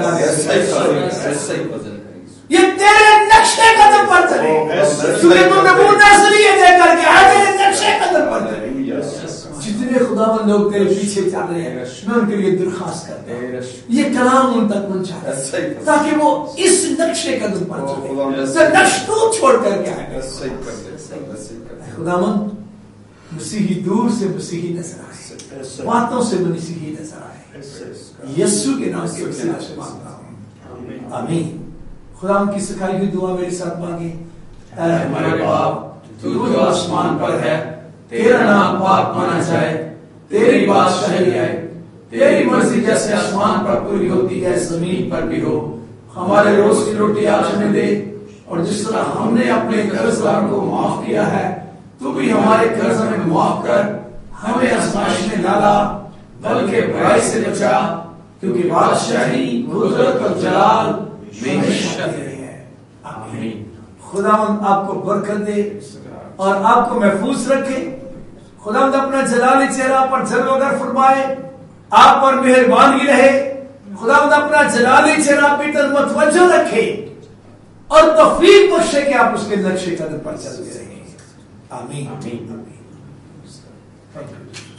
یہ تیرے نقشے قدم پر چلے, کیونکہ تو نمونہ اس لیے دے کر کے آئے تیرے نقشے قدم پر چلے. جتنے خداوند لوگ تیرے پیچھے چل رہے ہیں میں ان کے لیے درخواست کرتا ہوں یہ کلام ان تک پہنچائے تاکہ وہ اس نقشے قدم پر چلے, نقش تو چھوڑ کر کے آئے. خداوند مسیحی دور سے مسیحی نظر آئے, باتوں سے مسیحی نظر آئے. یسوع کے نام کے وسیلہ سے مانگتا ہوں, آمین. خدا کی سکھائی ہوئی دعا میرے ساتھ مانگے. اے ہمارے باپ تو جو آسمان پر ہے, تیرا نام پاک مانا جائے, تیری بادشاہی آئے, تیری مرضی جیسے آسمان پر پوری ہوتی ہے زمین پر بھی ہو. ہمارے روز کی روٹی آج ہمیں دے, اور جس طرح ہم نے اپنے قرضداروں کو معاف کیا ہے تو بھی ہمارے قرض ہمیں معاف کر, ہمیں آزمائش میں نہ لا بلکہ برائی سے بچا, کیونکہ بادشاہی قدرت اور جلال ہمیشہ تیرے ہے. آمین. خداوند آپ کو برکت دے اور آپ کو محفوظ رکھے. خداوند اپنا جلالی چہرہ پر جلوگر فرمائے, آپ پر مہربانی رہے. خداوند اپنا جلالی چہرہ پہ طرف متوجہ رکھے اور توفیق بخشے کہ آپ اس کے نقشے قدم پر چلتے رہیں. آمین. آمین.